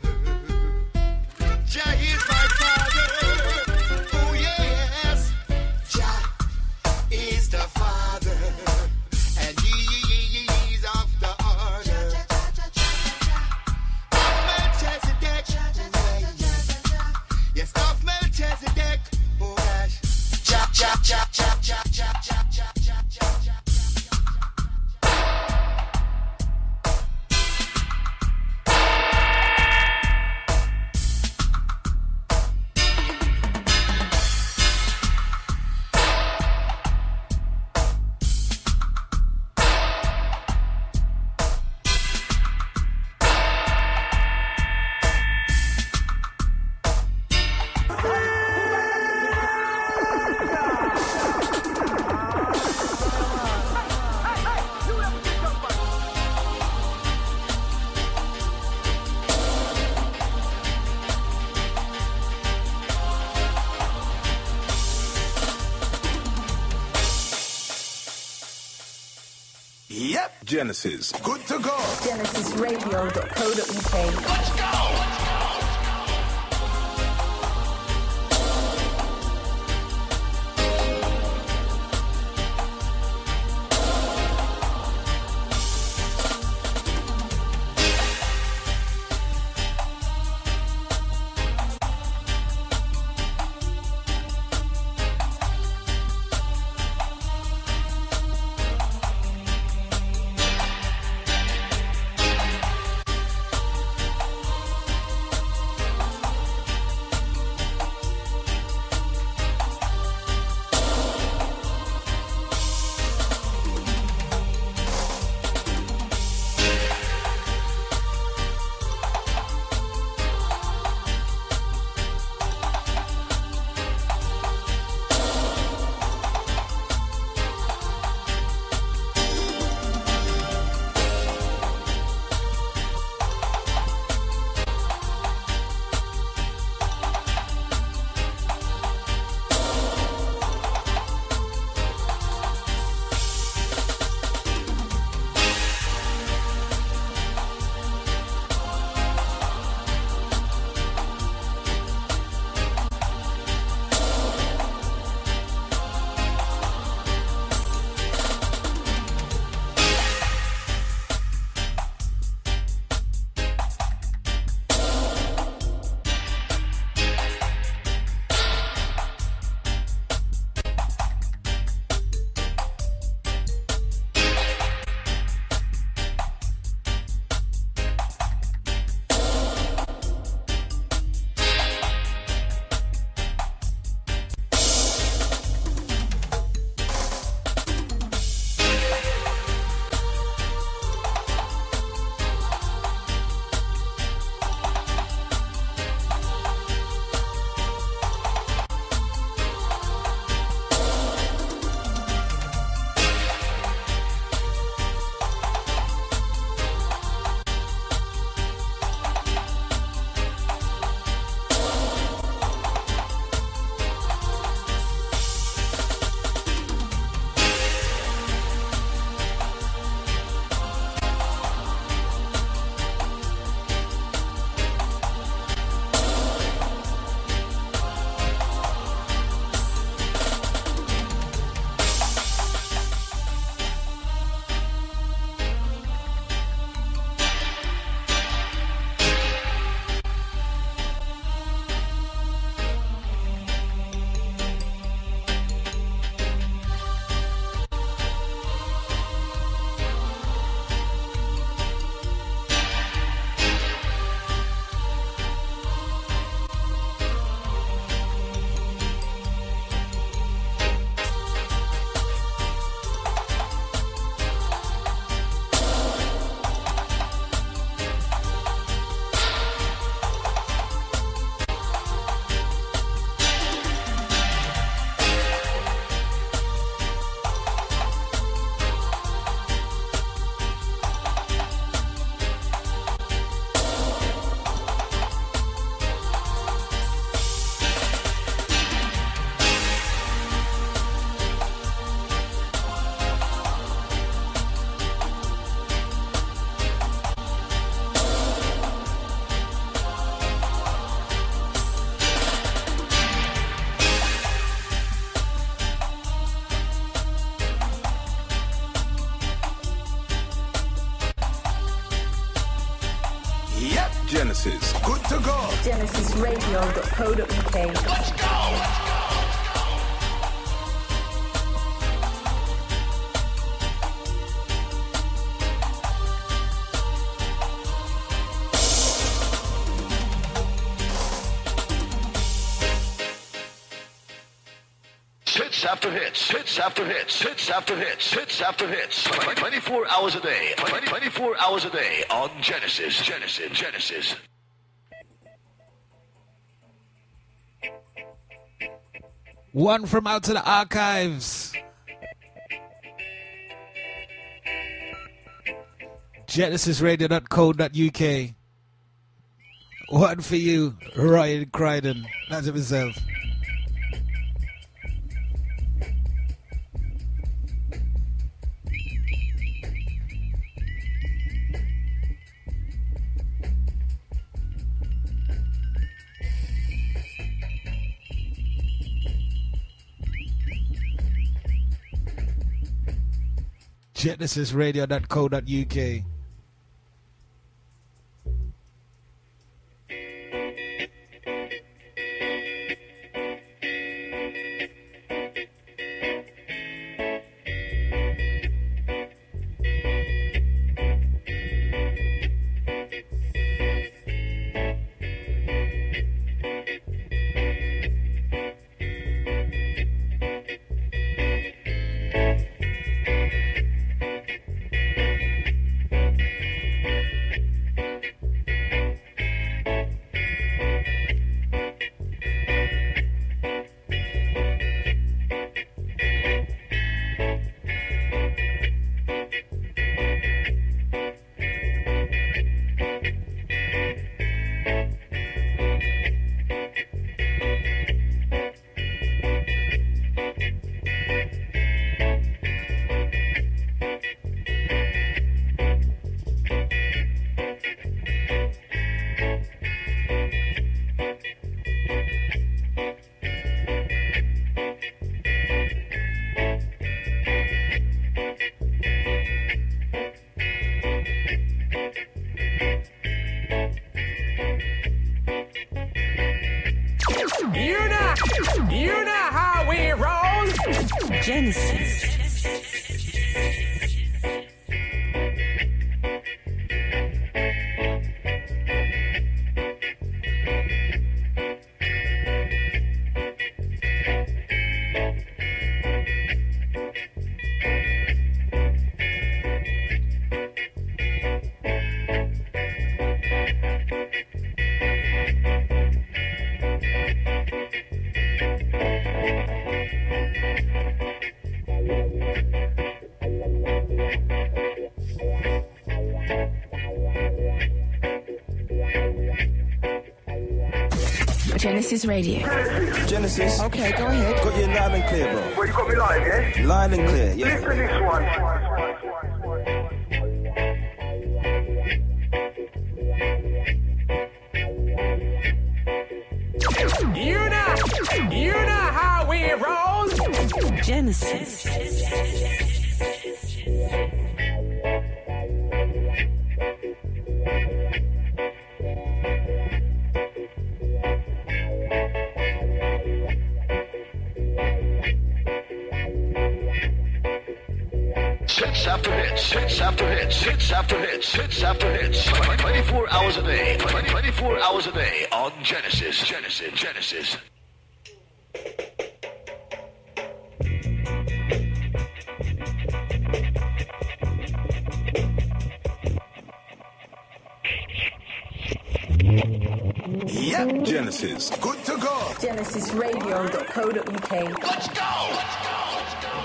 S8: Jah is my Father. Oh yes. Jah is the Father, and He is of the order of Melchizedek. Yes, of Melchizedek. Oh gosh. Jah, Jah, Jah, Jah, Jah, Jah, Jah, Jah, Jah, Jah, Jah.
S15: Yep.
S6: Genesis.
S15: Good to go.
S5: genesis radio dot co dot U K.
S2: Let's go!
S6: Genesis.
S15: Good to go.
S5: genesis radio dot co dot U K.
S2: Let's go! Hits after hits, hits after hits, hits after hits, hits after hits. twenty-four hours a day, twenty-four hours a day on Genesis, Genesis, Genesis.
S4: One from out to the archives. genesis radio dot co dot U K. One for you, Ryan Crichton. That's it himself. genesis radio dot co dot U K.
S5: Genesis. Genesis Radio.
S11: Genesis.
S5: Okay, go ahead.
S11: Got you loud and clear, bro.
S15: Well, you got me live, yeah?
S11: Loud and clear, yeah.
S15: Listen to this one.
S7: You know, you know how we roll.
S5: Genesis.
S2: Hits after hits, hits after hits, hits after hits, hits after hits. twenty-four hours a day, twenty-four hours a day on Genesis, Genesis, Genesis.
S6: Yep, Genesis.
S15: Good to go.
S5: genesis radio dot co dot U K.
S2: Let's go! Let's go! Let's go!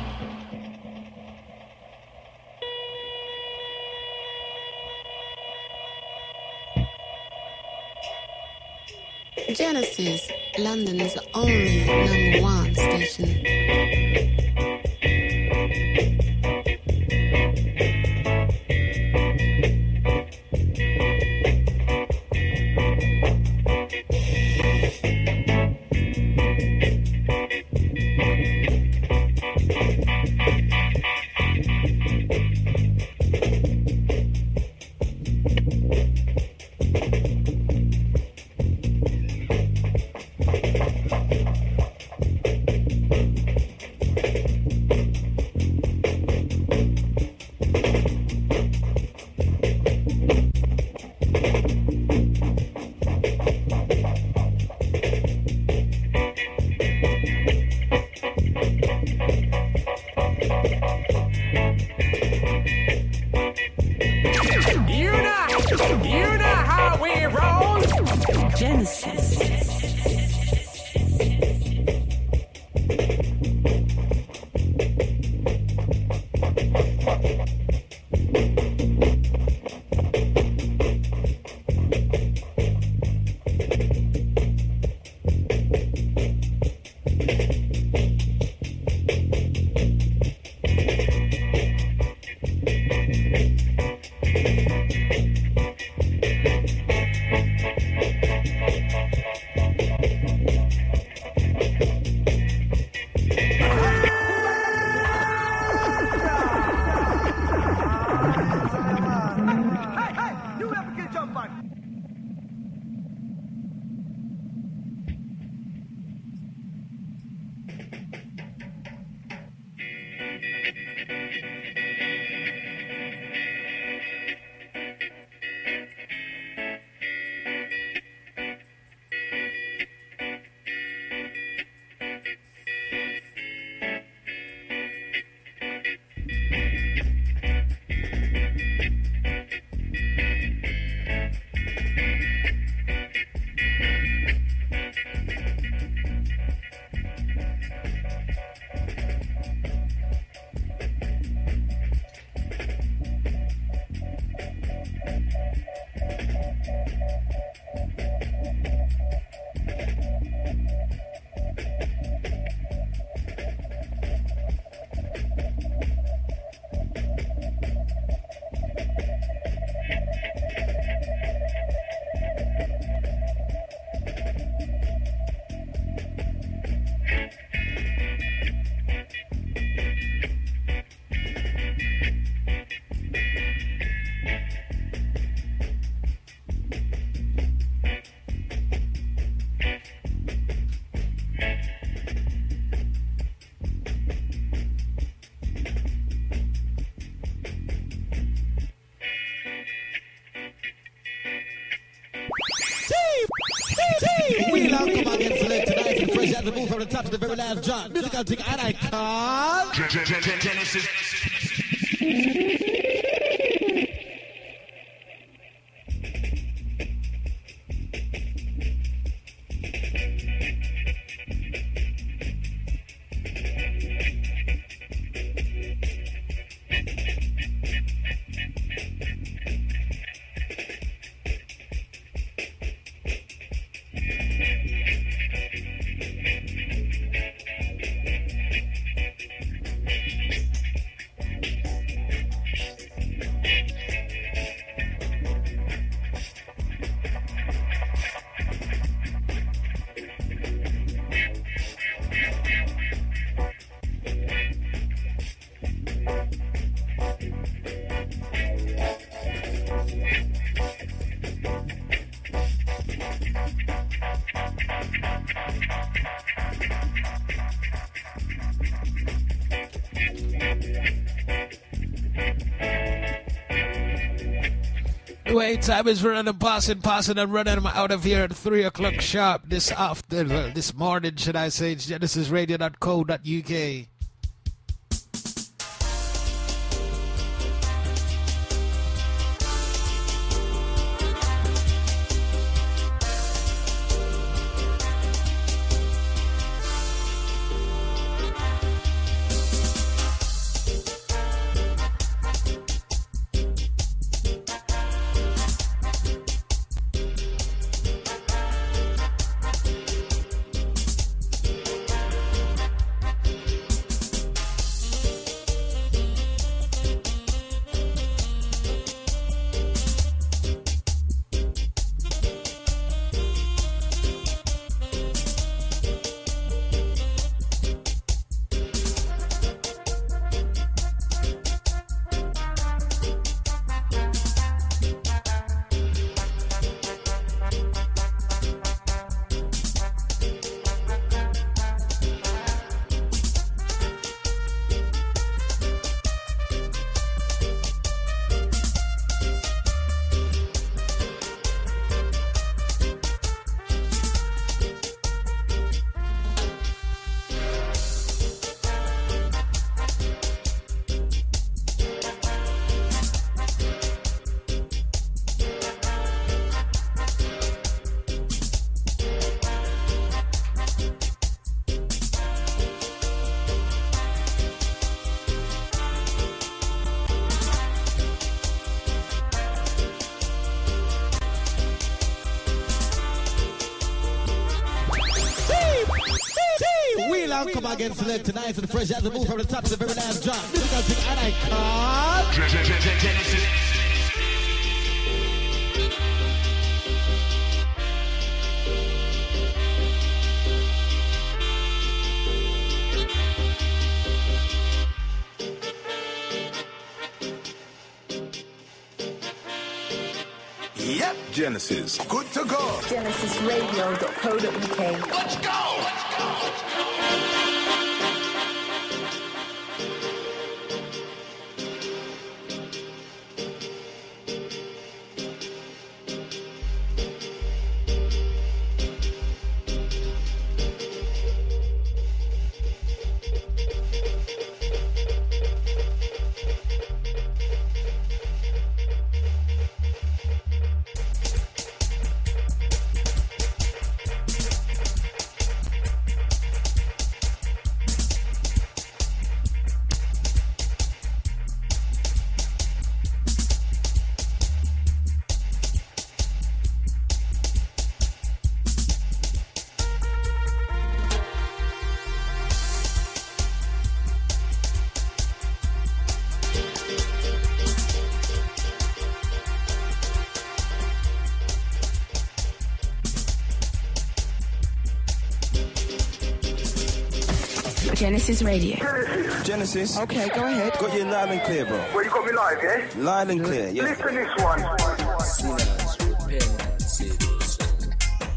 S12: Genesis, London's only number one station.
S13: We love come again select tonight and fresh out the move from the top to the very last drop. Musical thing and I call Genesis.
S4: Anyway, time is running and passing, passing and running. I'm out of here at three o'clock sharp this after, well, this morning, should I say. It's genesis radio dot co dot U K.
S13: don't come again select tonight to the fresh as a move from the top to the very last drop. Musical thing and I call Genesis.
S6: Yep, Genesis.
S15: Good to go.
S5: Genesis Radio dot co dot U K.
S2: Let's go! Let's go!
S5: Genesis Radio.
S15: Genesis.
S11: Genesis.
S5: Okay, go ahead.
S11: Got you loud and clear, bro.
S15: Well, you got me live, yeah?
S11: Loud and clear, yeah.
S15: Listen this one.
S16: Sinners, repent and save your soul.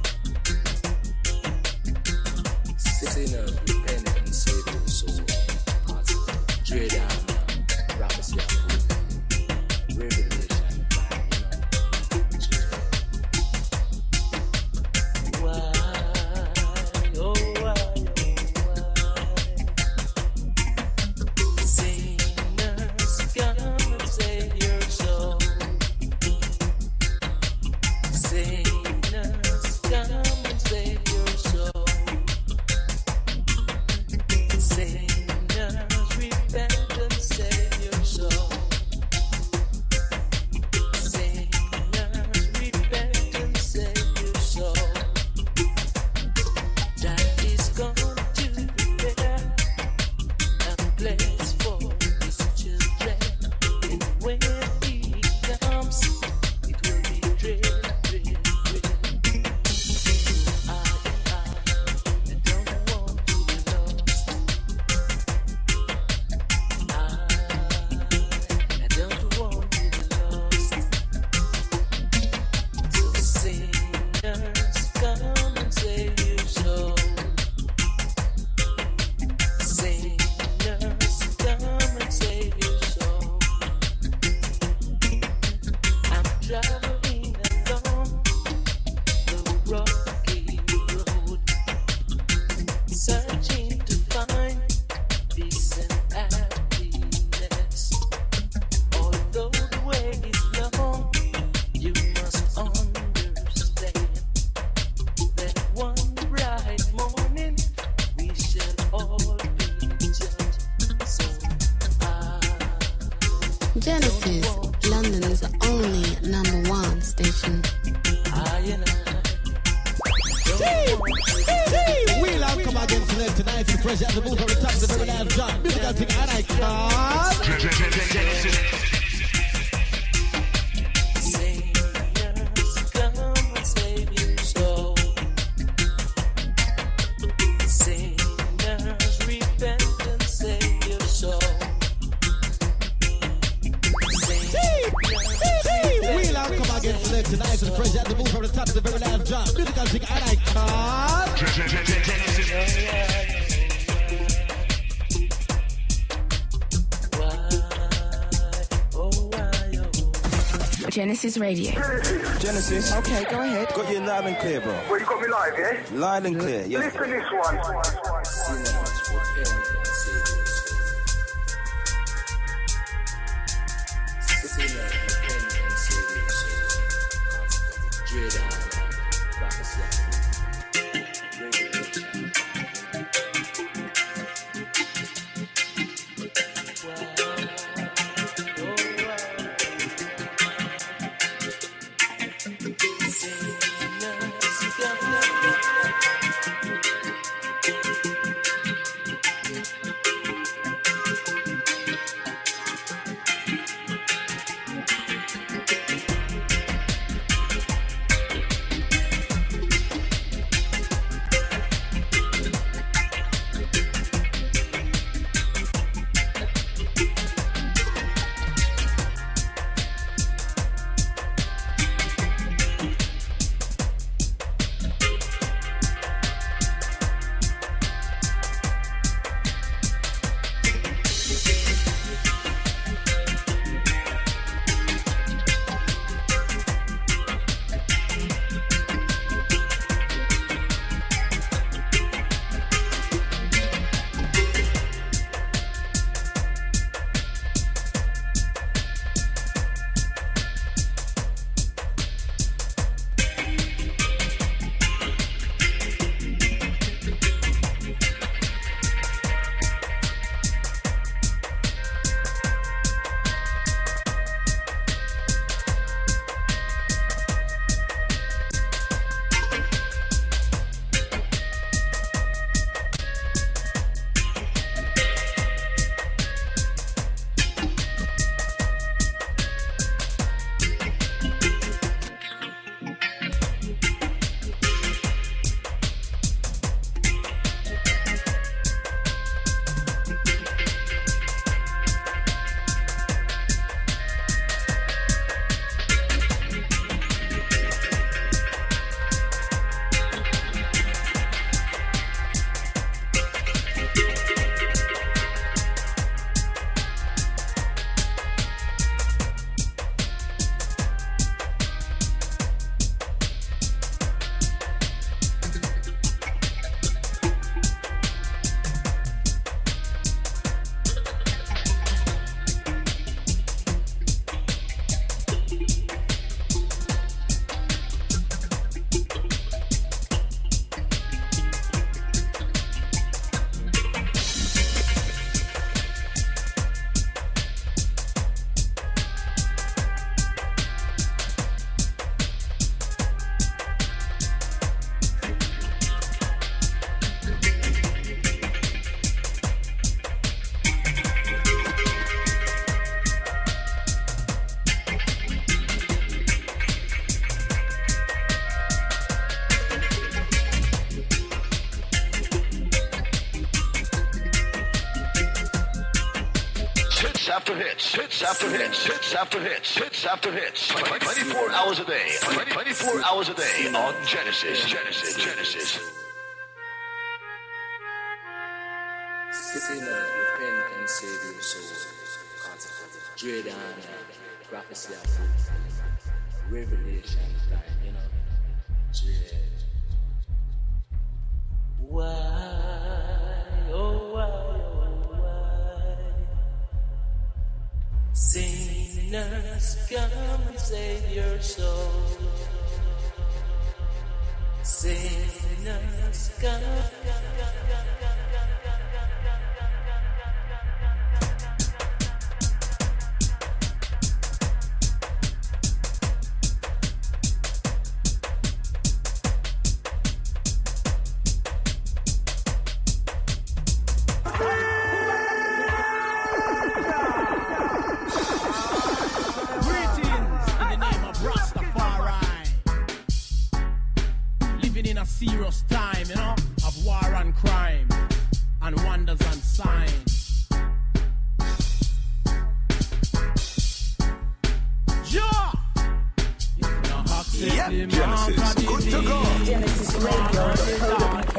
S16: Sinners, repent and save your soul. Dread and prophecy and revelation. Why, oh why, sinners, come and save your soul. Sinners, come and save your soul. Sinners, repent and save your soul. Sinners, repent and save your soul. That is going to prepare a place for his children. And when he comes, it will be dread, dread, dread. I, I, I don't want to be lost. I, I don't want to be lost. So sinners, come and save your soul. Sinners, come and save your soul. I'm traveling along the rocky road, searching to find peace and happiness. Although the way is long, you must understand that one bright morning we shall all be judged. So I,
S12: Genesis, London's only number one station.
S16: I and I
S13: We'll have come again select tonight to the fresh as a move from the top to the very last drop. Musical thing and I call
S16: Sinners, come and save your soul. Sinners, repent and save your soul.
S13: We'll have come again select tonight to the fresh as a move from the top to the very last drop. Musical thing and I call
S5: Genesis Radio.
S11: Genesis.
S5: Okay, go ahead.
S11: Got you loud and clear, bro.
S15: Well, you got me live, yeah?
S11: Loud and clear, yeah.
S15: Listen this one.
S16: Sinners, repent and save your soul. Sinners, repent and save your soul. Dread and prophecy and revelation. Sinners, come
S2: Hits after hits, hits after hits, hits after hits, hits after hits. twenty-four hours a day, twenty-four hours a day on Genesis, Genesis, Genesis.
S16: Sinners, repent and save your souls. Dread and prophecy of revelation time, you know. Dread. Why, oh why, oh why? Sinners, come and save your soul. Sinners, come, come, come, come, come.
S10: Serious time, you know, of war and crime and wonders and signs. Yeah. If you accept
S6: Yep.
S10: the
S6: Genesis.
S10: mark of the
S6: Good to go.
S10: beast,
S5: Genesis Radio dot co dot U K.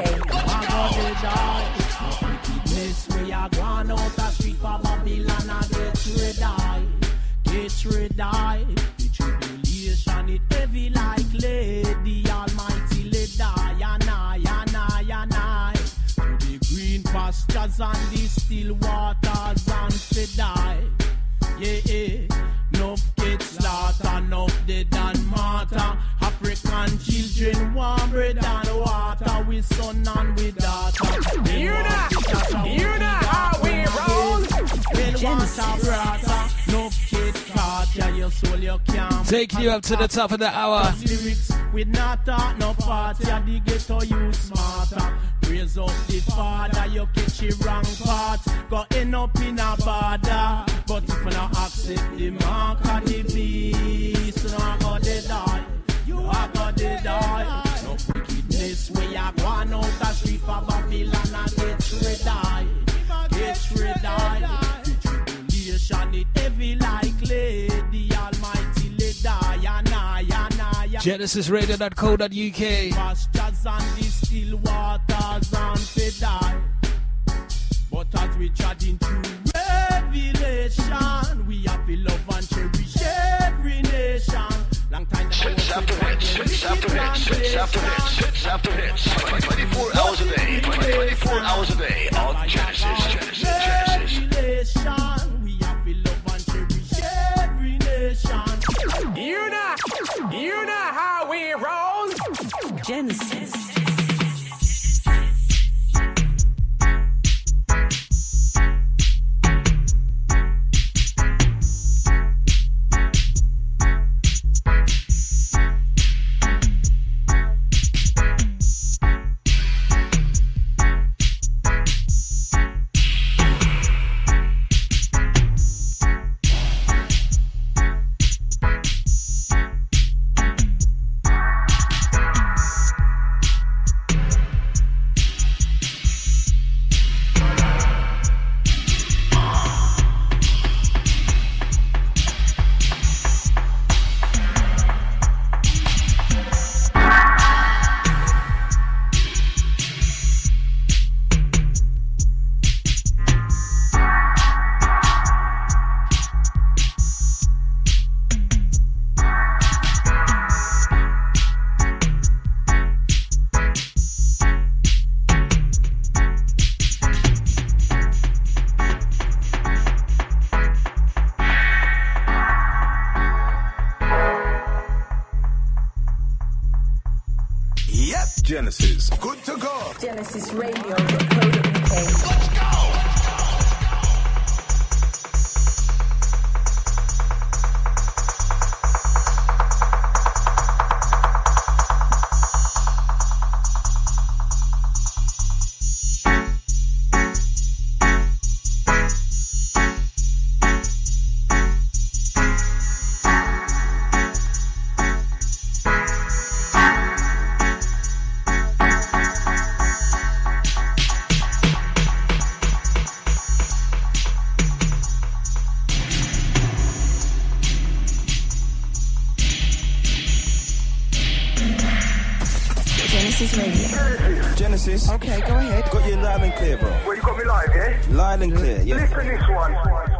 S10: Wickedness, we are gone out the street for Babylon and get rid of, get rid of. The tribulation, it heavy like lead. The Almighty led die, and I, and I, and I. To the green pastures and the still waters and to die. Yeah, yeah. Nuff get slaughter, nuff dead and martyr. African children want bread and water with son and with daughter.
S7: You know, you know how we roll.
S4: Taking you up to the top of the hour.
S10: Lyrics with not talk no party, and the ghetto youth smarter. Praise up the Father, you catch the wrong part, go end up in a border. But if you not accept the mark of the beast, you are gonna die. You are gonna die. No wickedness, we are going out the street for Babylon and get rid of, get rid of. The tribulation it heavy like lead. The Almighty led die, and I, and I.
S4: Genesis Radio dot co dot U K.
S10: Pastures and the still waters and to die. But as we chatting through revelation, we have to love and cherish every nation. Long time
S2: Hits after hits, hits after hits, hits after hits, hits after hits. twenty-four hours a day, twenty-four hours a day on Genesis, Genesis, Genesis.
S10: Revelation, we have to love and cherish every nation.
S7: You know, you know how we roll.
S5: Genesis.
S6: Genesis. Good to go.
S5: Genesis Radio dot co dot U K.
S2: Let's go!
S11: Genesis.
S15: Okay, go ahead.
S11: Got you loud and clear, bro.
S15: Well, you got me live, yeah?
S11: Loud and clear, yeah.
S15: Listen this one.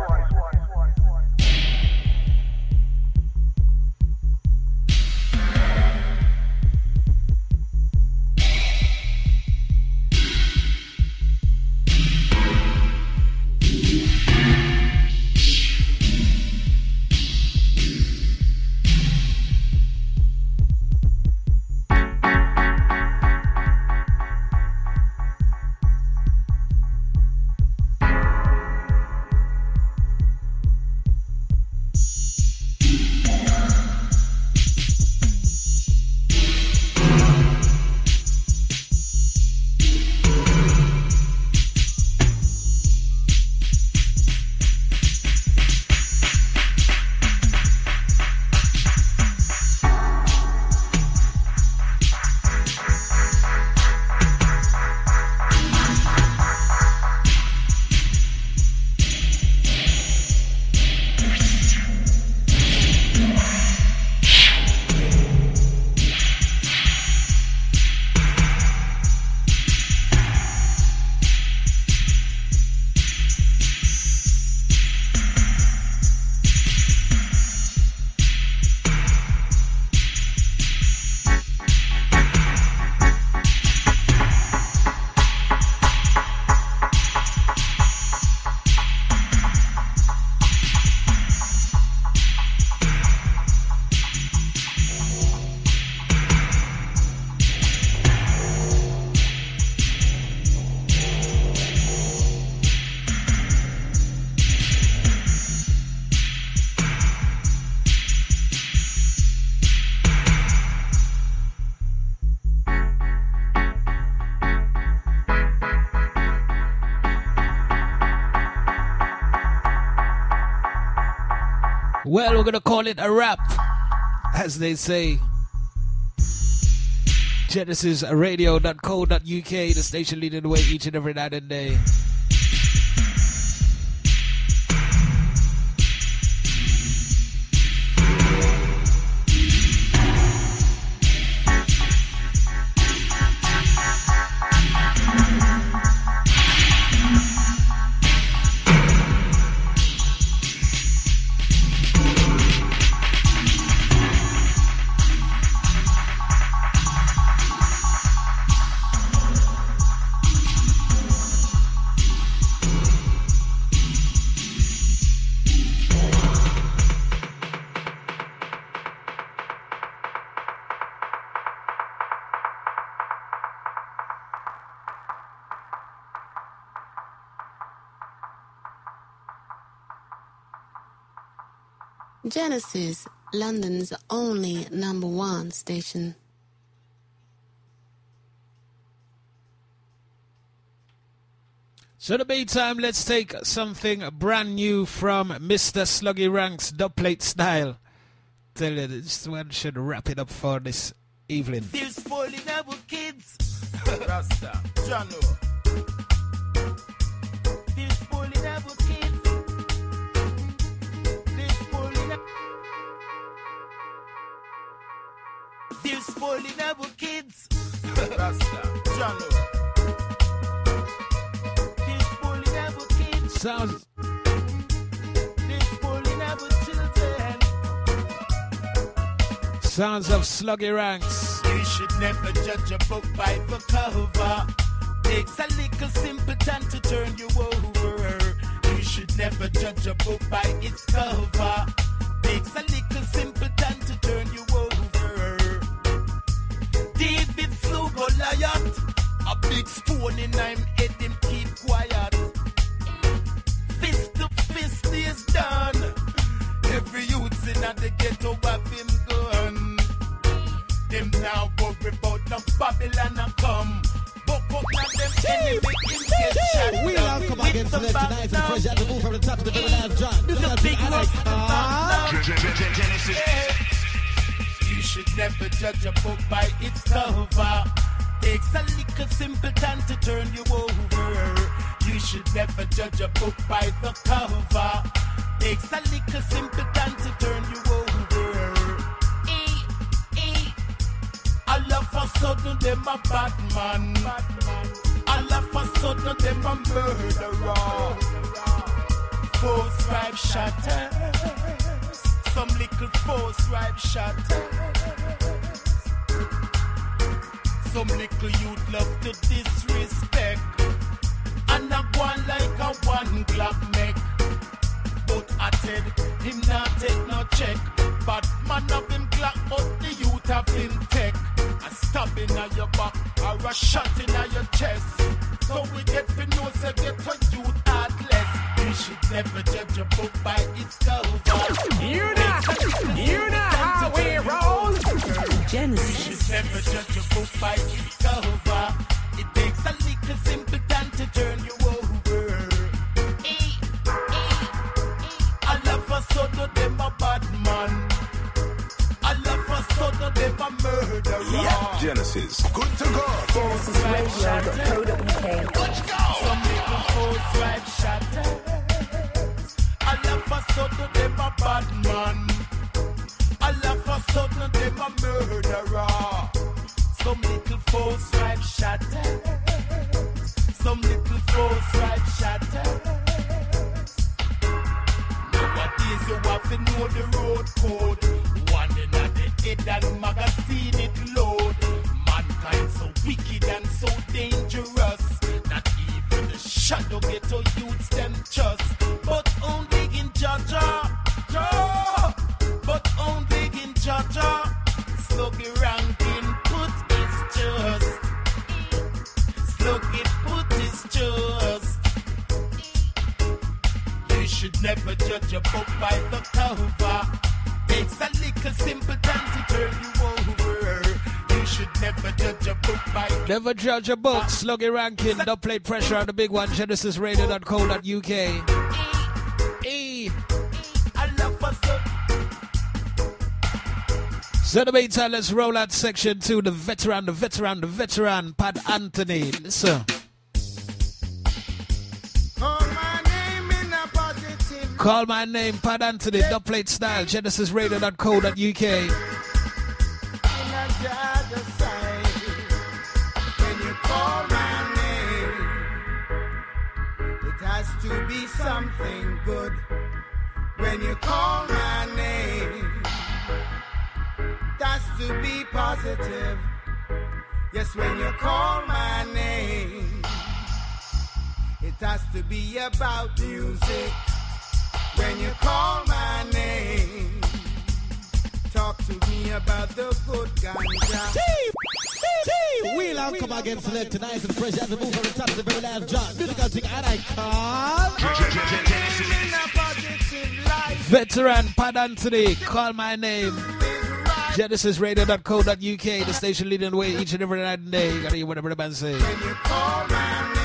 S4: Well, we're gonna call it a wrap, as they say. Genesis Radio dot co dot U K, the station leading the way each and every night and day.
S12: Genesis, London's only number one station.
S4: So in the meantime, let's take something brand new from Mister Sluggy Ranks, dubplate style. Tell you, this one should wrap it up for this evening.
S8: They're spoiling our kids. Rasta, Jano. They're spoiling our kids. They're spoiling our They're spoiling our kids. Rasta, Jano. They're spoiling our kids.
S4: Sounds.
S8: They're spoiling our children.
S4: Sounds of Sluggy Ranks.
S8: You should never judge a book by the cover. Takes a little simpleton to turn you over. You should never judge a book by its cover. Takes a little simpleton to turn you over. David slew Goliath. A big stone in I'm head, him keep quiet. Fist to fist is done. Every youth's in at the ghetto have him gun. Them now worry about no Babylon a come. Buck up now them enemy in get shot.
S13: We are come again to live tonight for the first out the move from the top of the very last drop. This is a big rock.
S8: Genesis. You should never judge a book by its cover. Takes a little simpleton to turn you over. You should never judge a book by the cover. Takes a little simpleton to turn you over. E, e, a love
S3: of a sudden them a bad man. All of a sudden them a murderer. Force ripe shatters. Some little force ripe shatters. Some little youth love to disrespect. And a go on like a one Glock neck. But I said him not take no check. But man of him Glock, but the youth have him tech. A stabbing at your back or a shot in your chest. So we get to know say get a youth heartless. You should never judge a book by its cover.
S7: You know, you know how we roll.
S3: Genesis. You should never judge a book by its cover. It takes a little simple time to turn you over. I love a sudden them a bad man. I love a sudden them a murderer.
S6: Yeah. Genesis.
S2: Good to go.
S5: Genesis Radio dot co dot U K.
S2: Let's go.
S3: Some little force right shatters. I love a sudden them a bad man. I love a sudden them a murderer. Some little force right shatters. Some little force right shatters. Nowadays you have to know the road code. One in at the head and magazine it load. Mankind so wicked and so dangerous. Not even the shadow ghetto youths them trust. But only in Georgia, Georgia. But only in Georgia. Sluggy ranking put is just. Sluggy put is just. You should never judge a book by the cover. Takes a little simple time to turn you over. You should never judge a book by
S4: Never judge a book. Sluggy ranking. Don't play pressure on the big one. Genesis Radio dot co dot U K. E.
S3: I love us so.
S4: So the meantime, let's roll out section two. The veteran, the veteran, the veteran, Pat Anthony. Listen.
S3: Call my name in a positive.
S4: Call my name, Pat Anthony. Dub plate style. Genesis Radio dot co dot U K.
S3: In a other side. When you call my name, it has to be something good. When you call my name, it has to be positive. Yes, when you call my name, it has to be about music. When you call my name, talk to me about the good ganja.
S13: We'll all come again select tonight and fresh as a move from the top of the very last John. Musical thing and I call
S4: Veteran Pat Anthony. Call my name. Genesis Radio dot co dot U K. The station leading the way each and every night and day. You gotta hear whatever the band say.
S3: When you call my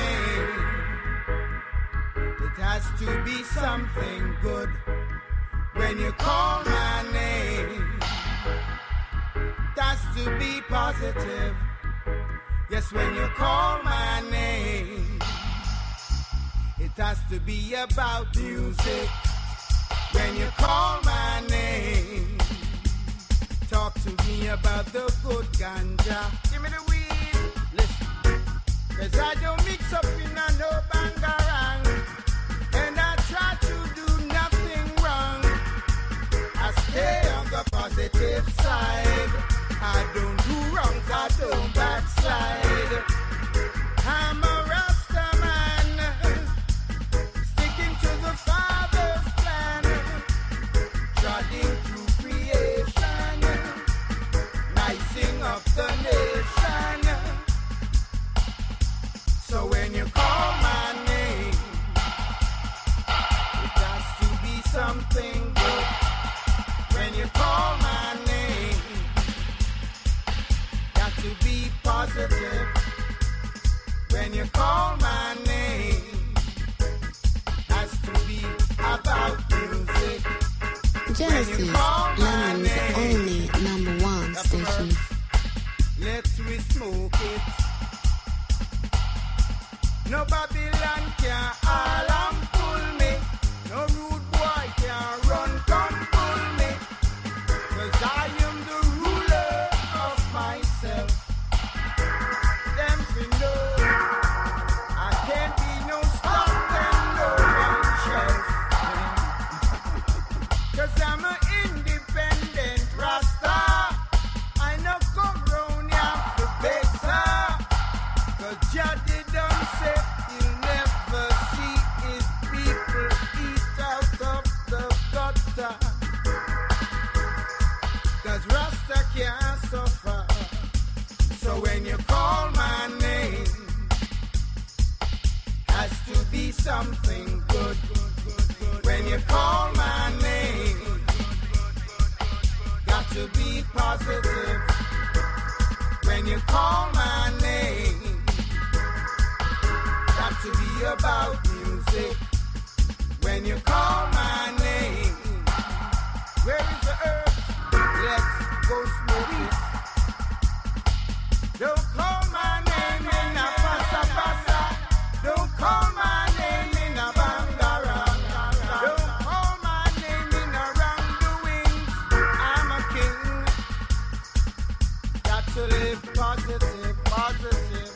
S3: name, it has to be something good. When you call my name, it has to be positive. Yes, when you call my name, it has to be about music. When you call my name, talk to me about the good ganja. Give me the weed. Listen. Cause I don't mix up in a no bangarang. And I try to do nothing wrong. I stay on the positive side. I don't do wrong, I don't backslide. I'm a Rasta man, sticking to the Father's plan, trotting through creation, rising up the nation. So when you call my name, it has to be something good. When you call my name, got to be positive. When you call my name, has to be about music.
S12: Genesis, London's only number one station.
S3: Let's we smoke it. No Babylon can all and pull me. No rude boy can run, come pull me. Cause I am the ruler of myself. 'cause Jah did done say he'll never see his people eat out of the gutter. 'Cause Rasta can't suffer. So when you call my name, has to be something good. When you call my name, got to be positive. When you call my name, got to be about music. When you call my name, where is the earth? Let's go smoke it. Don't call my name in a passa passa. Don't call my name in a bangara. Don't call my name in a wrongdoings. I'm a king. Got to live positive, positive.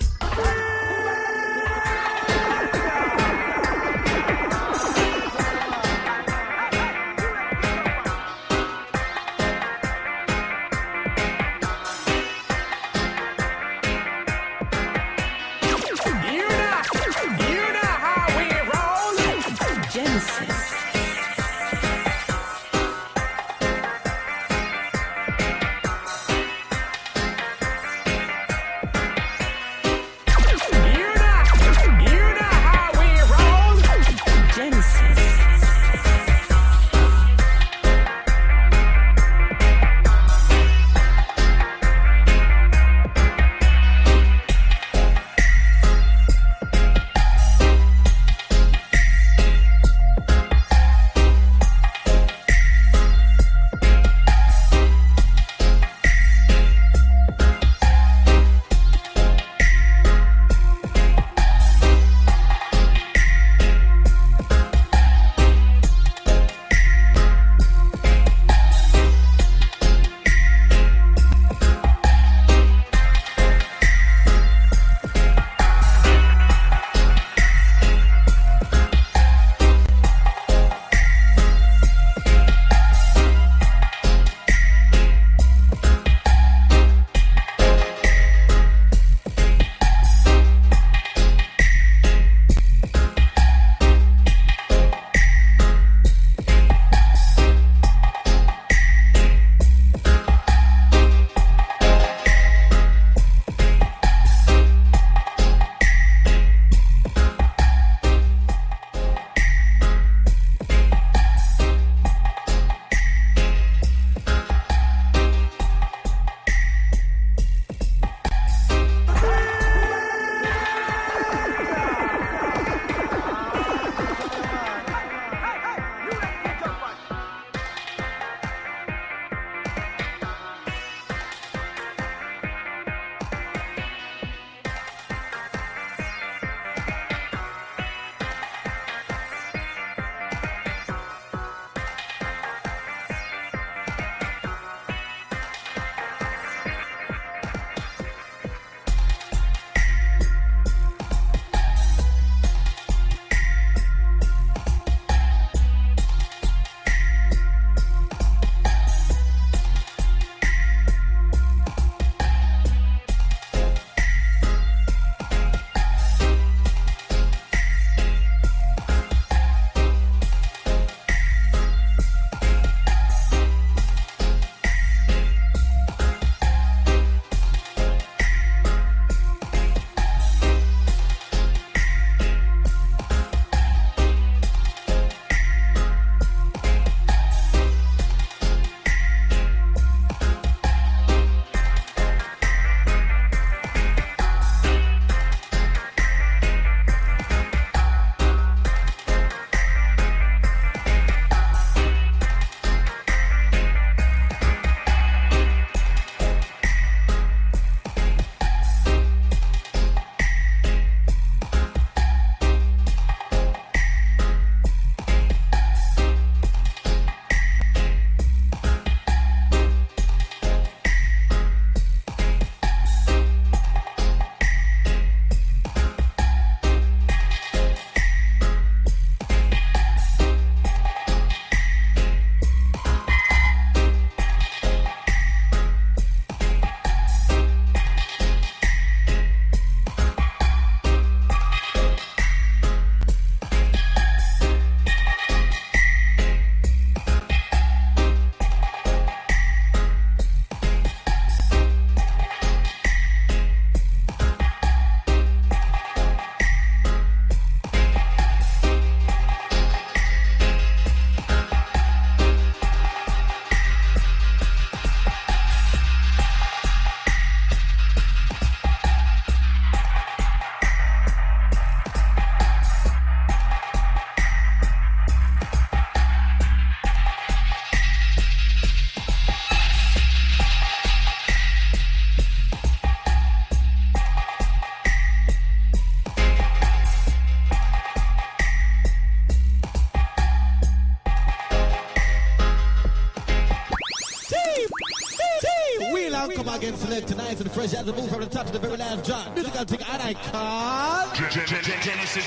S13: play tonight in the fresh as the move from the top to the very last drop. Musical thing and I call
S2: Genesis.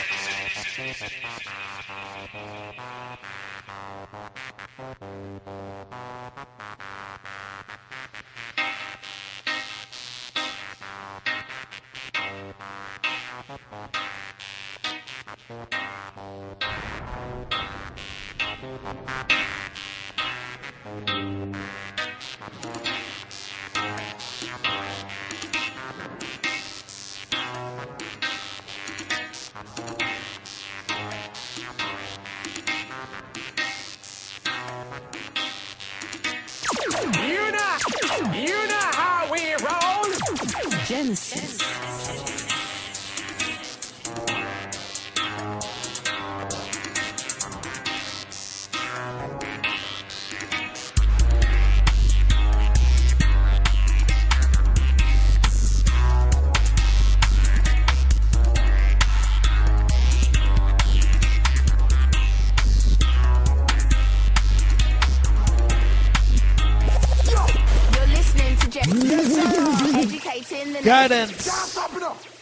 S7: You know, you know how we roll.
S5: Genesis.
S17: You're listening to Genesis. Educating the
S4: Guidance.
S1: Can't stop it up.